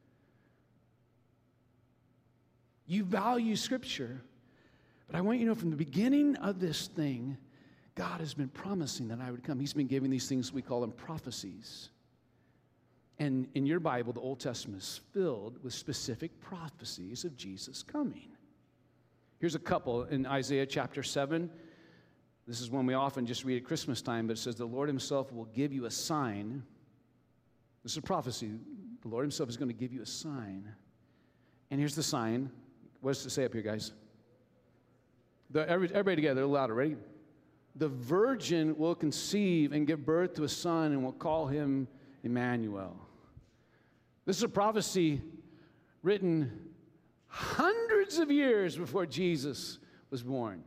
You value Scripture, but I want you to know from the beginning of this thing, God has been promising that I would come. He's been giving these things, we call them prophecies. And in your Bible, the Old Testament is filled with specific prophecies of Jesus coming. Here's a couple in Isaiah chapter seven. This is one we often just read at Christmas time, but it says, the Lord himself will give you a sign. This is a prophecy. The Lord himself is going to give you a sign. And here's the sign. What does it say up here, guys? The, every, everybody together, a little louder. Ready? The virgin will conceive and give birth to a son and will call him Emmanuel. This is a prophecy written hundreds of years before Jesus was born.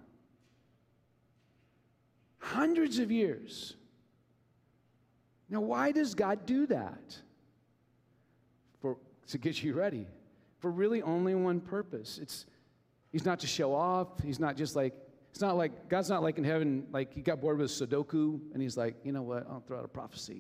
Hundreds of years. Now, why does God do that? For, to get you ready. For really only one purpose. It's, he's not to show off. He's not just like, it's not like, God's not like in heaven, like he got bored with Sudoku, and he's like, you know what, I'll throw out a prophecy.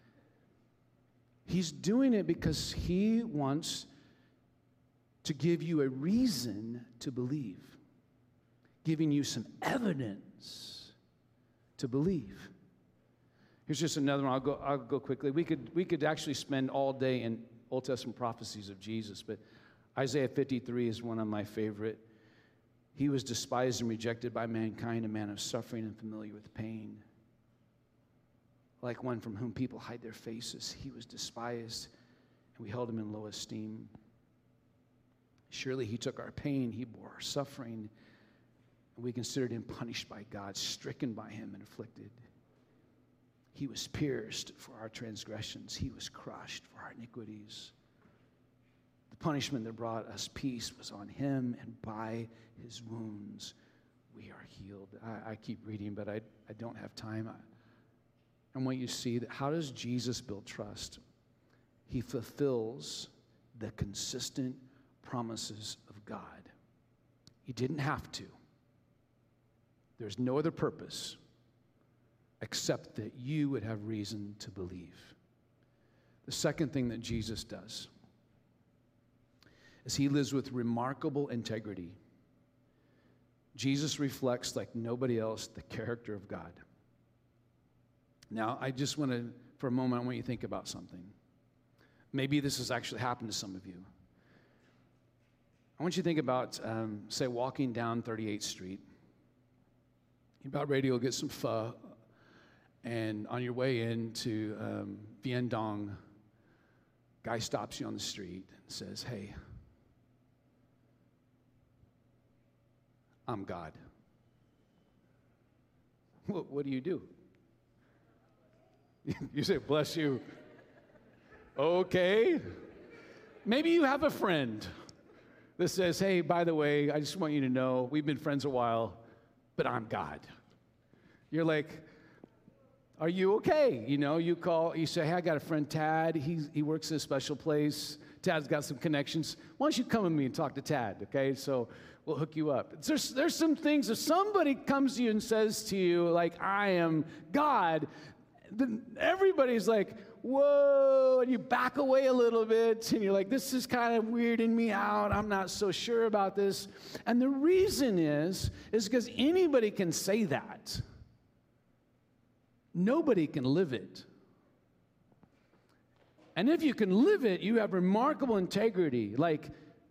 He's doing it because he wants to give you a reason to believe, giving you some evidence to believe. Here's just another one. I'll go, I'll go quickly. We could, we could actually spend all day in Old Testament prophecies of Jesus, but Isaiah fifty-three is one of my favorite. He was despised and rejected by mankind, a man of suffering and familiar with pain. Like one from whom people hide their faces, he was despised, We held him in low esteem. Surely he took our pain, he bore our suffering, and we considered him punished by God, stricken by him and afflicted. He was pierced for our transgressions. He was crushed for our iniquities. The punishment that brought us peace was on him, and by his wounds we are healed. I, I keep reading, but I, I don't have time. I, I want you to see that how does Jesus build trust? He fulfills the consistent promises of God. He didn't have to. There's no other purpose except that you would have reason to believe. The second thing that Jesus does is he lives with remarkable integrity. Jesus reflects like nobody else the character of God. Now, I just want to, for a moment, I want you to think about something. Maybe this has actually happened to some of you. I want you to think about, um, say, walking down thirty-eighth Street. You're about ready to go get some pho, and on your way into um, Bien Dong, guy stops you on the street and says, "Hey, I'm God." What, what do you do? You say, "Bless you." Okay. Maybe you have a friend that says, "Hey, by the way, I just want you to know, we've been friends a while, but I'm God." You're like, "Are you okay?" You know, you call, you say, "Hey, I got a friend, Tad. He's, he works in a special place. Tad's got some connections. Why don't you come with me and talk to Tad, okay? So we'll hook you up." There's, there's some things, if somebody comes to you and says to you, like, "I am God," then everybody's like, "Whoa," and you back away a little bit, and you're like, "This is kind of weirding me out. I'm not so sure about this." And the reason is, is because anybody can say that. Nobody can live it. And if you can live it, you have remarkable integrity. Like,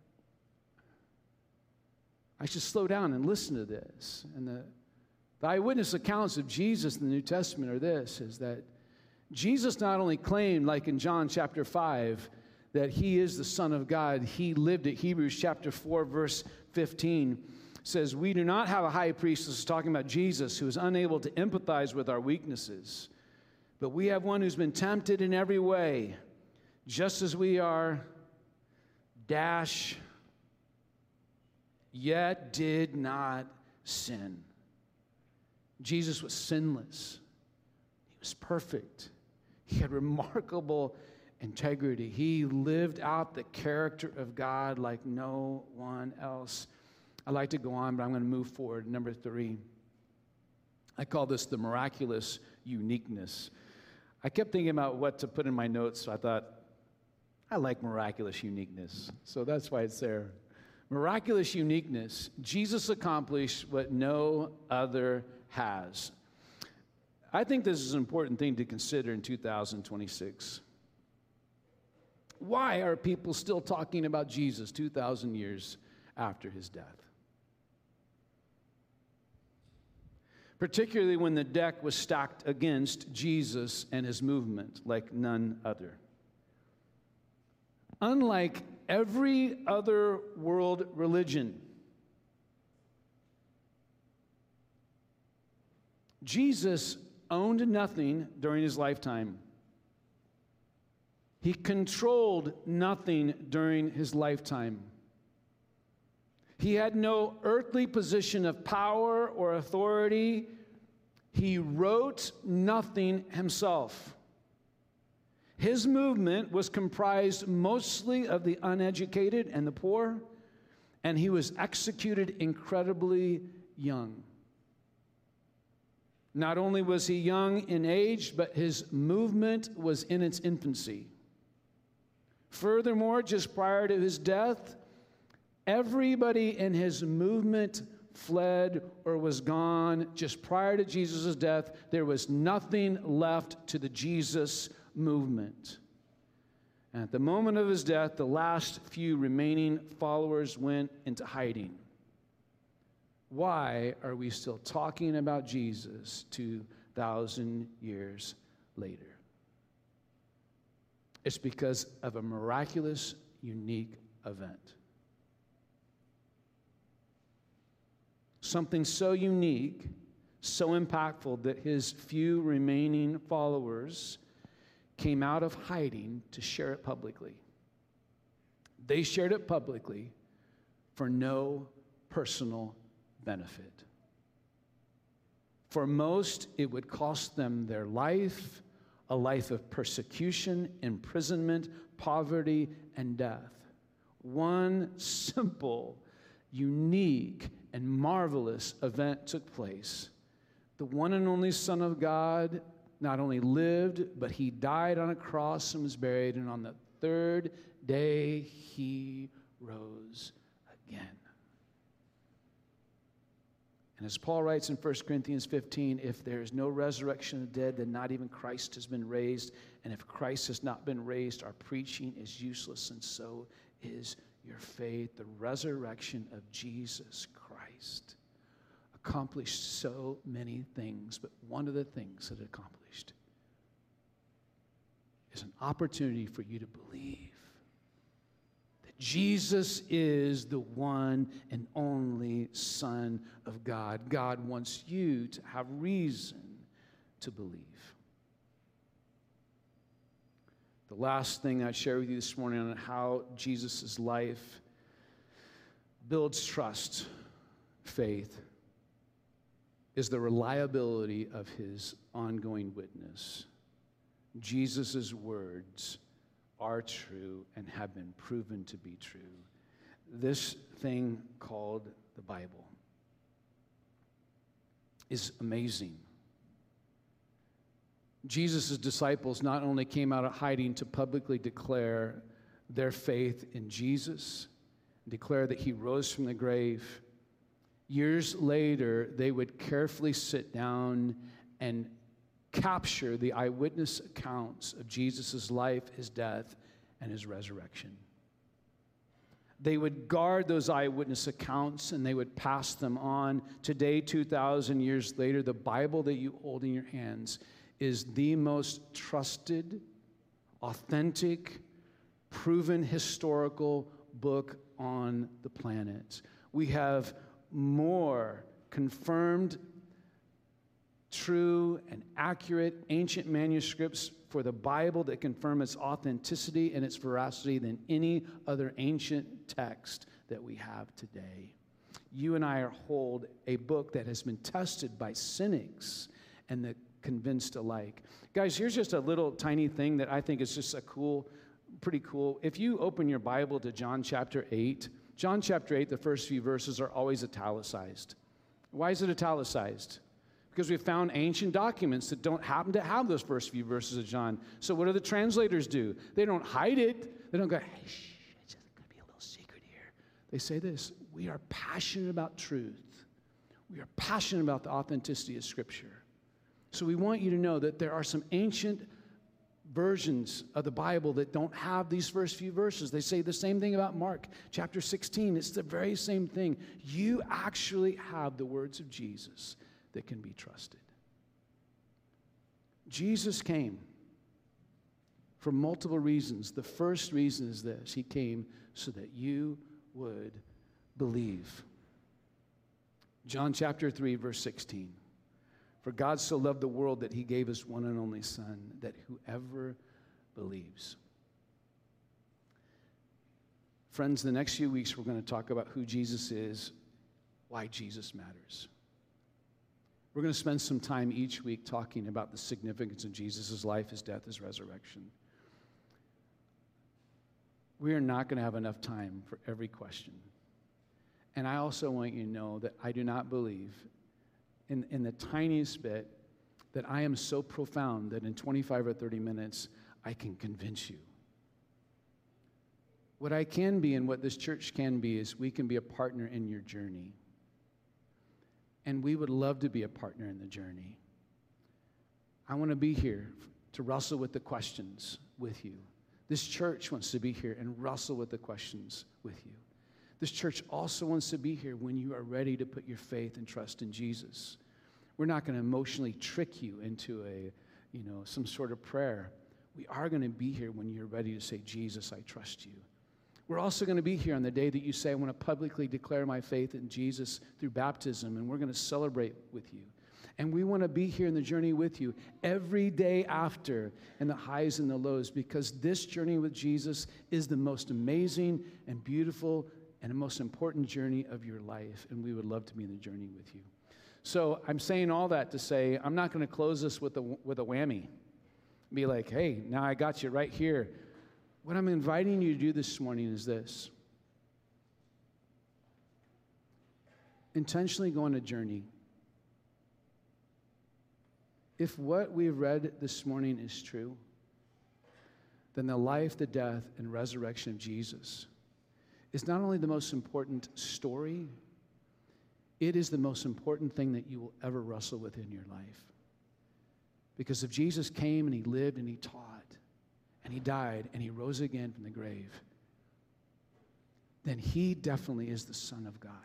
I should slow down and listen to this. And the, the eyewitness accounts of Jesus in the New Testament are this, is that Jesus not only claimed, like in John chapter five, that he is the Son of God, he lived it. Hebrews chapter four, verse fifteen says, "We do not have a high priest," this is talking about Jesus, "who is unable to empathize with our weaknesses, but we have one who's been tempted in every way, just as we are, dash, yet did not sin." Jesus was sinless. He was perfect. He had remarkable integrity. He lived out the character of God like no one else. I like to go on, but I'm going to move forward. Number three, I call this the miraculous uniqueness. I kept thinking about what to put in my notes, so I thought, I like miraculous uniqueness. So that's why it's there. Miraculous uniqueness. Jesus accomplished what no other has. I think this is an important thing to consider in two thousand twenty-six. Why are people still talking about Jesus two thousand years after his death? Particularly when the deck was stacked against Jesus and his movement like none other. Unlike every other world religion, Jesus owned nothing during his lifetime. He controlled nothing during his lifetime. He had no earthly position of power or authority. He wrote nothing himself. His movement was comprised mostly of the uneducated and the poor, and he was executed incredibly young. Not only was he young in age, but his movement was in its infancy. Furthermore, just prior to his death, everybody in his movement fled or was gone. Just prior to Jesus' death, there was nothing left to the Jesus movement. And at the moment of his death, the last few remaining followers went into hiding. Why are we still talking about Jesus two thousand years later? It's because of a miraculous, unique event. Something so unique, so impactful that his few remaining followers came out of hiding to share it publicly. They shared it publicly for no personal benefit. For most, it would cost them their life, a life of persecution, imprisonment, poverty, and death. One simple, unique, and marvelous event took place. The one and only Son of God not only lived, but he died on a cross and was buried, and on the third day he rose again. And as Paul writes in First Corinthians fifteen, if there is no resurrection of the dead, then not even Christ has been raised. And if Christ has not been raised, our preaching is useless, and so is your faith. The resurrection of Jesus Christ accomplished so many things, but one of the things that it accomplished is an opportunity for you to believe that Jesus is the one and only Son of God. God wants you to have reason to believe. The last thing I'd share with you this morning on how Jesus' life builds trust, faith, is the reliability of his ongoing witness. Jesus' words are true and have been proven to be true. This thing called the Bible is amazing. Jesus' disciples not only came out of hiding to publicly declare their faith in Jesus, declare that he rose from the grave. Years later, they would carefully sit down and capture the eyewitness accounts of Jesus' life, his death, and his resurrection. They would guard those eyewitness accounts and they would pass them on. Today, two thousand years later, the Bible that you hold in your hands is the most trusted, authentic, proven historical book on the planet. We have more confirmed, true, and accurate ancient manuscripts for the Bible that confirm its authenticity and its veracity than any other ancient text that we have today. You and I are hold a book that has been tested by cynics and the convinced alike. Guys, here's just a little tiny thing that I think is just a cool, pretty cool. If you open your Bible to John chapter eight, John chapter eight, the first few verses are always italicized. Why is it italicized? Because we found ancient documents that don't happen to have those first few verses of John. So what do the translators do? They don't hide it. They don't go, hey, shh, it's just going to be a little secret here. They say this: we are passionate about truth. We are passionate about the authenticity of Scripture. So we want you to know that there are some ancient versions of the Bible that don't have these first few verses. They say the same thing about Mark chapter sixteen. It's the very same thing. You actually have the words of Jesus that can be trusted. Jesus came for multiple reasons. The first reason is this: he came so that you would believe. John chapter three, verse sixteen. For God so loved the world that he gave his one and only Son, that whoever believes. Friends, the next few weeks we're going to talk about who Jesus is, why Jesus matters. We're going to spend some time each week talking about the significance of Jesus' life, his death, his resurrection. We are not going to have enough time for every question. And I also want you to know that I do not believe in, in the tiniest bit that I am so profound that in twenty-five or thirty minutes I can convince you. What I can be and what this church can be is we can be a partner in your journey. And we would love to be a partner in the journey. I want to be here to wrestle with the questions with you. This church wants to be here and wrestle with the questions with you. This church also wants to be here when you are ready to put your faith and trust in Jesus. We're not going to emotionally trick you into a, you know, some sort of prayer. We are going to be here when you're ready to say, Jesus, I trust you. We're also going to be here on the day that you say, I want to publicly declare my faith in Jesus through baptism, and we're going to celebrate with you. And we want to be here in the journey with you every day after, in the highs and the lows, because this journey with Jesus is the most amazing and beautiful and the most important journey of your life, and we would love to be in the journey with you. So I'm saying all that to say I'm not going to close this with a, with a whammy. Be like, hey, now I got you right here. What I'm inviting you to do this morning is this. Intentionally go on a journey. If what we've read this morning is true, then the life, the death, and resurrection of Jesus is not only the most important story, it is the most important thing that you will ever wrestle with in your life. Because if Jesus came and he lived and he taught and he died and he rose again from the grave, then he definitely is the Son of God.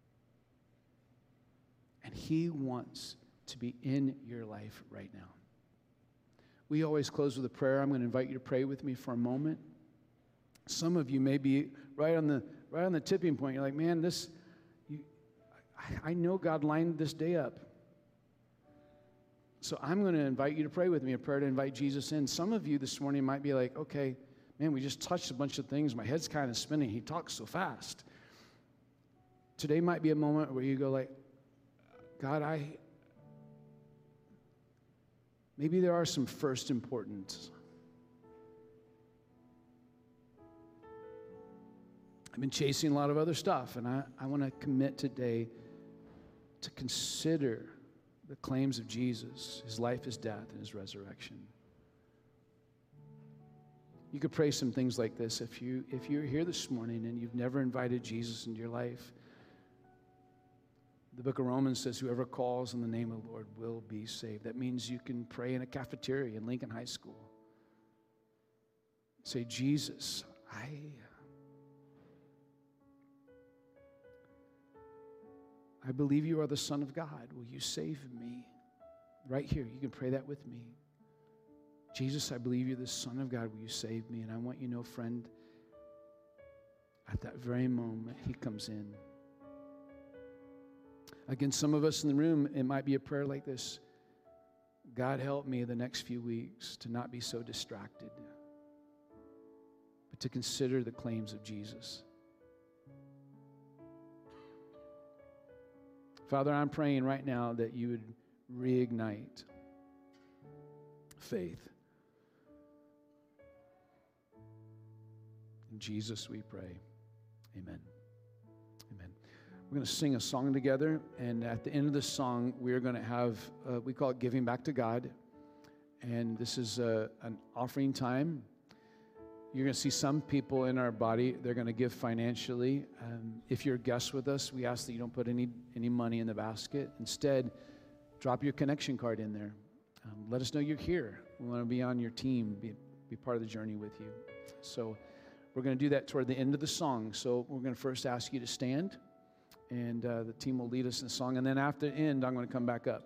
And he wants to be in your life right now. We always close with a prayer. I'm going to invite you to pray with me for a moment. Some of you may be right on the right on the tipping point. You're like, man, this, you, I, I know God lined this day up. So I'm going to invite you to pray with me, a prayer to invite Jesus in. Some of you this morning might be like, okay, man, we just touched a bunch of things. My head's kind of spinning. He talks so fast. Today might be a moment where you go like, God, I, maybe there are some first importance. I've been chasing a lot of other stuff, and I, I want to commit today to consider the claims of Jesus, his life, his death, and his resurrection. You could pray some things like this. If, you, if you're here this morning and you've never invited Jesus into your life, the book of Romans says, whoever calls on the name of the Lord will be saved. That means you can pray in a cafeteria in Lincoln High School. Say, Jesus, I, I believe you are the Son of God. Will you save me? Right here, you can pray that with me. Jesus, I believe you're the Son of God. Will you save me? And I want you to know, friend, at that very moment, he comes in. Again, some of us in the room, it might be a prayer like this. God, help me the next few weeks to not be so distracted, but to consider the claims of Jesus. Father, I'm praying right now that you would reignite faith. In Jesus we pray. Amen. Amen. We're going to sing a song together, and at the end of the song, we're going to have, uh, we call it Giving Back to God, and this is uh, an offering time. You're going to see some people in our body, they're going to give financially. Um, if you're a guest with us, we ask that you don't put any, any money in the basket. Instead, drop your connection card in there. Um, let us know you're here. We want to be on your team, be, be part of the journey with you. So we're going to do that toward the end of the song. So we're going to first ask you to stand, and uh, the team will lead us in the song. And then after the end, I'm going to come back up.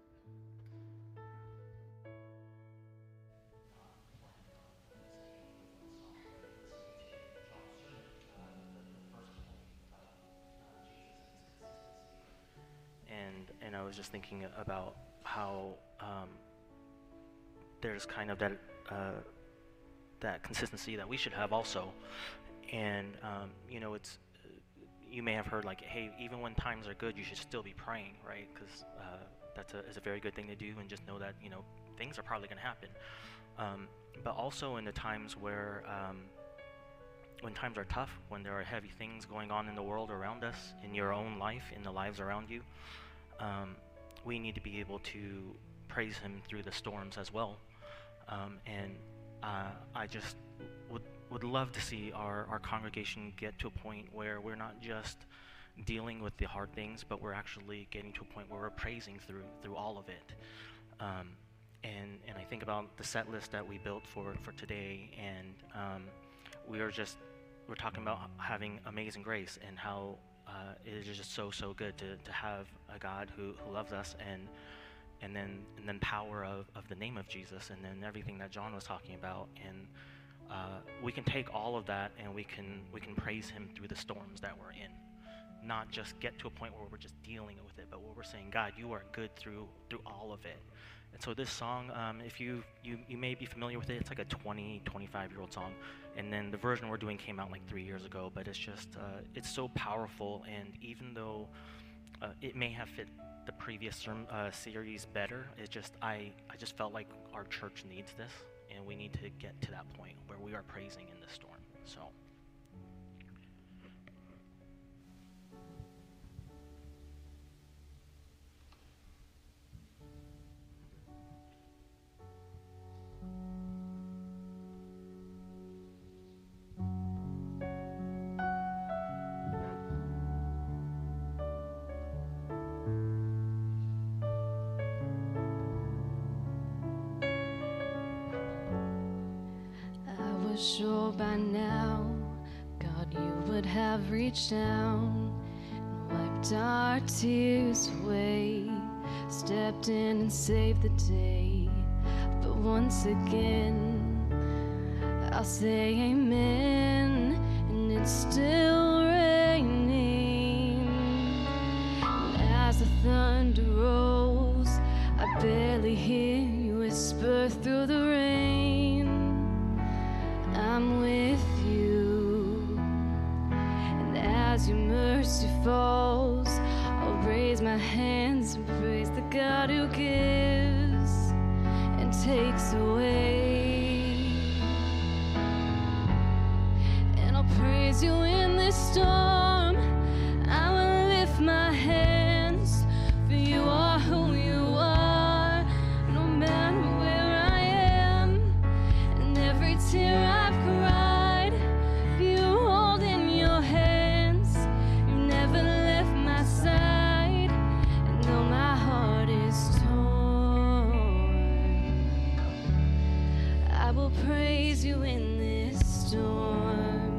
And and I was just thinking about how um, there's kind of that uh, that consistency that we should have also. And um, you know, it's you may have heard like, hey, even when times are good, you should still be praying, right? Because uh, that's a, is a very good thing to do, and just know that, you know, things are probably going to happen. Um, but also in the times where, um, when times are tough, when there are heavy things going on in the world around us, in your own life, in the lives around you, um, we need to be able to praise him through the storms as well. Um, and uh, I just would would love to see our, our congregation get to a point where we're not just dealing with the hard things, but we're actually getting to a point where we're praising through through all of it. Um, and and I think about the set list that we built for, for today, and um, we are just, we're talking about having amazing grace, and how uh, it is just so, so good to, to have a God who, who loves us, and and then and then power of, of the name of Jesus, and then everything that John was talking about. And uh, we can take all of that and we can we can praise him through the storms that we're in. Not just get to a point where we're just dealing with it, but where we're saying, God, you are good through through all of it. And so this song, um, if you, you you may be familiar with it, it's like a twenty, twenty-five-year-old song. And then the version we're doing came out like three years ago, but it's just, uh, it's so powerful. And even though uh, it may have fit the previous sermon, uh, series better, it just, I, I just felt like our church needs this, and we need to get to that point where we are praising in this storm. So. Sure by now, God, you would have reached down and wiped our tears away, stepped in and saved the day. But once again, I'll say amen, and it's still raining. And as the thunder rolls, I barely hear you whisper through the rain. I'm with you, and as your mercy falls, I'll raise my hands and praise the God who gives and takes away. And I'll praise you in this storm. I will lift my hands, for you are who you are, no matter where I am, and every tear I praise you in this storm.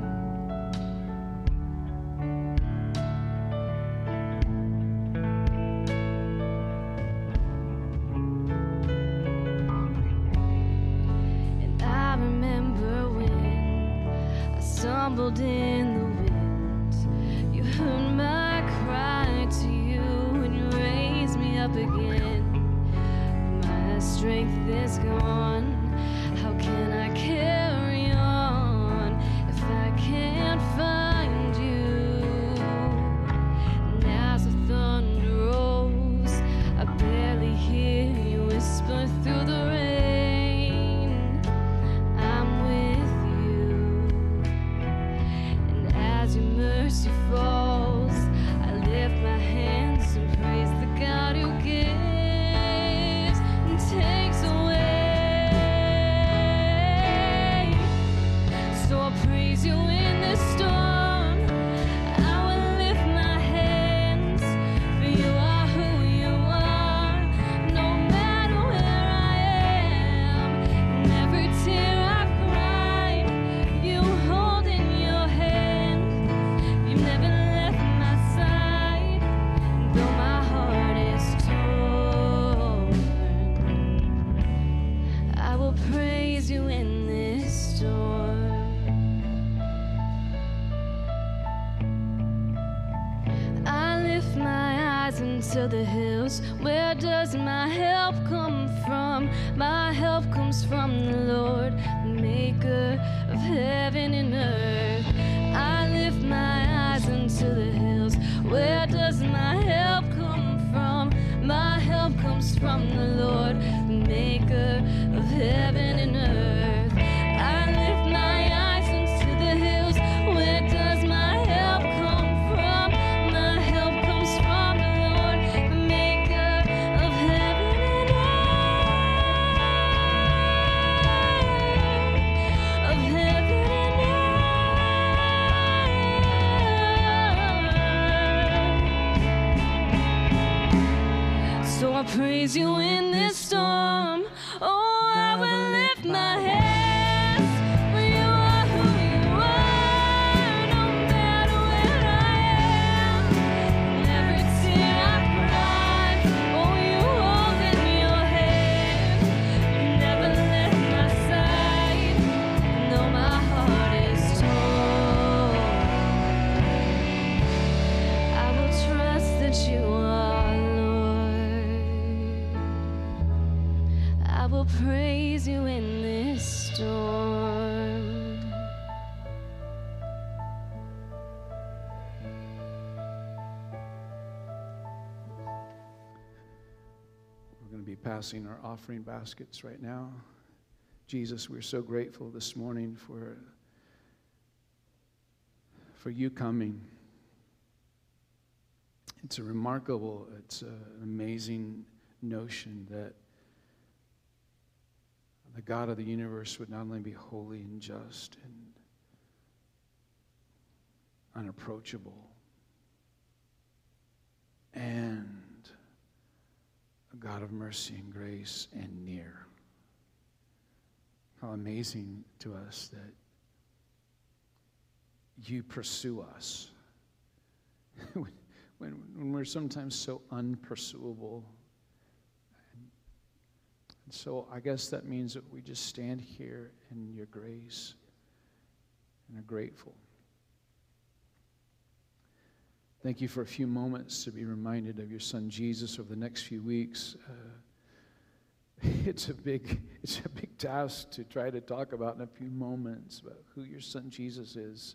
And I remember when I stumbled in the wind, you heard my cry to you and you raised me up again. My strength is gone. How can I carry on if I can't find you? And as the thunder rolls, I barely hear you whisper through the rain. I'm with you. And as your mercy falls, I lift my hands and praise the God who gives and takes away. Praise you in this storm. I will lift my hands, for you are who you are, no matter where I am. And every tear I've cried, you hold in your hand. You've never left my side, though my heart is torn. I will praise you in this storm. My eyes into the hills. Where does my help come from? My help comes from the Lord, the maker of heaven and earth. I lift my eyes into the hills. Where does my help come from? My help comes from the Lord, the maker of heaven and earth. I lift my eyes into the hills. Where does my help come from? My help comes from the Lord, the maker of heaven and earth. Of heaven and earth. So I praise you in this storm. Oh, I will lift my hands, for you are who you are, no matter where I am. And every tear I cry, oh, you hold in will praise you in this storm. We're going to be passing our offering baskets right now. Jesus, we're so grateful this morning for, for you coming. It's a remarkable, it's an amazing notion that the God of the universe would not only be holy and just and unapproachable, and a God of mercy and grace and near. How amazing to us that you pursue us. when, when, when we're sometimes so unpursuable. And, and so I guess that means that we just stand here in your grace and are grateful. Thank you for a few moments to be reminded of your son Jesus over the next few weeks. Uh, it's a big, it's a big task to try to talk about in a few moments about who your son Jesus is,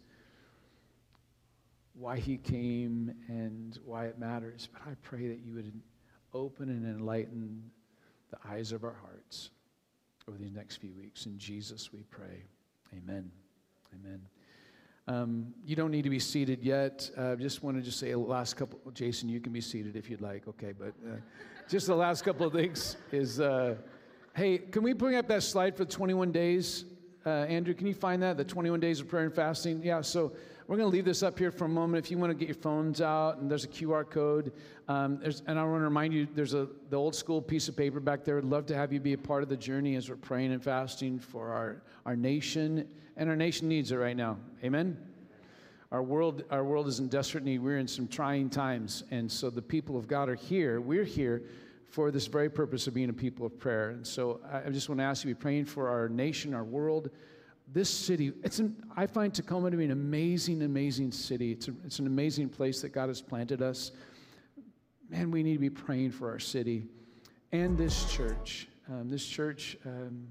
why he came, and why it matters. But I pray that you would open and enlighten the eyes of our hearts over these next few weeks. In Jesus we pray. Amen. Amen. Um, you don't need to be seated yet. I uh, just want to just say a last couple. Jason, you can be seated if you'd like. Okay, but uh, just the last couple of things is, uh, hey, can we bring up that slide for the twenty-one days? Uh, Andrew, can you find that, the twenty-one days of prayer and fasting? Yeah, so we're going to leave this up here for a moment. If you want to get your phones out, and there's a Q R code. Um, there's, and I want to remind you, there's a the old school piece of paper back there. I'd love to have you be a part of the journey as we're praying and fasting for our, our nation. And our nation needs it right now. Amen? Our world, our world is in desperate need. We're in some trying times. And so the people of God are here. We're here for this very purpose of being a people of prayer. And so I just want to ask you to be praying for our nation, our world. This city, it's an, I find Tacoma to be an amazing, amazing city. It's, a, it's an amazing place that God has planted us. Man, we need to be praying for our city and this church. Um, this church, um,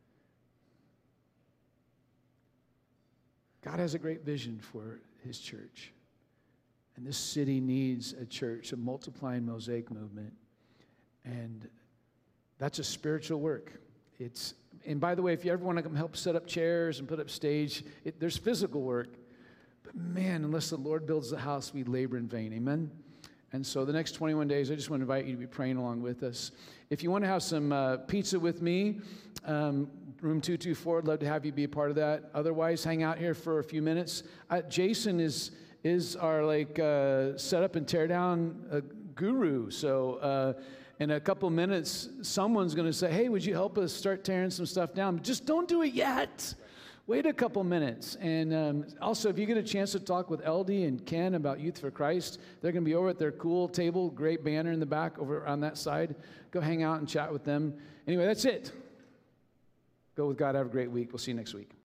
God has a great vision for his church. And this city needs a church, a multiplying Mosaic movement. And that's a spiritual work. It's, and by the way, if you ever want to come help set up chairs and put up stage, it, there's physical work. But man, unless the Lord builds the house, we labor in vain. Amen? And so the next twenty-one days, I just want to invite you to be praying along with us. If you want to have some uh, pizza with me, um, room two two four, I'd love to have you be a part of that. Otherwise, hang out here for a few minutes. Uh, Jason is is our like uh, set up and tear down uh, guru. So uh, in a couple minutes, someone's going to say, hey, would you help us start tearing some stuff down? Just don't do it yet. Wait a couple minutes. And um, also, if you get a chance to talk with L D and Ken about Youth for Christ, they're going to be over at their cool table, great banner in the back over on that side. Go hang out and chat with them. Anyway, that's it. Go with God. Have a great week. We'll see you next week.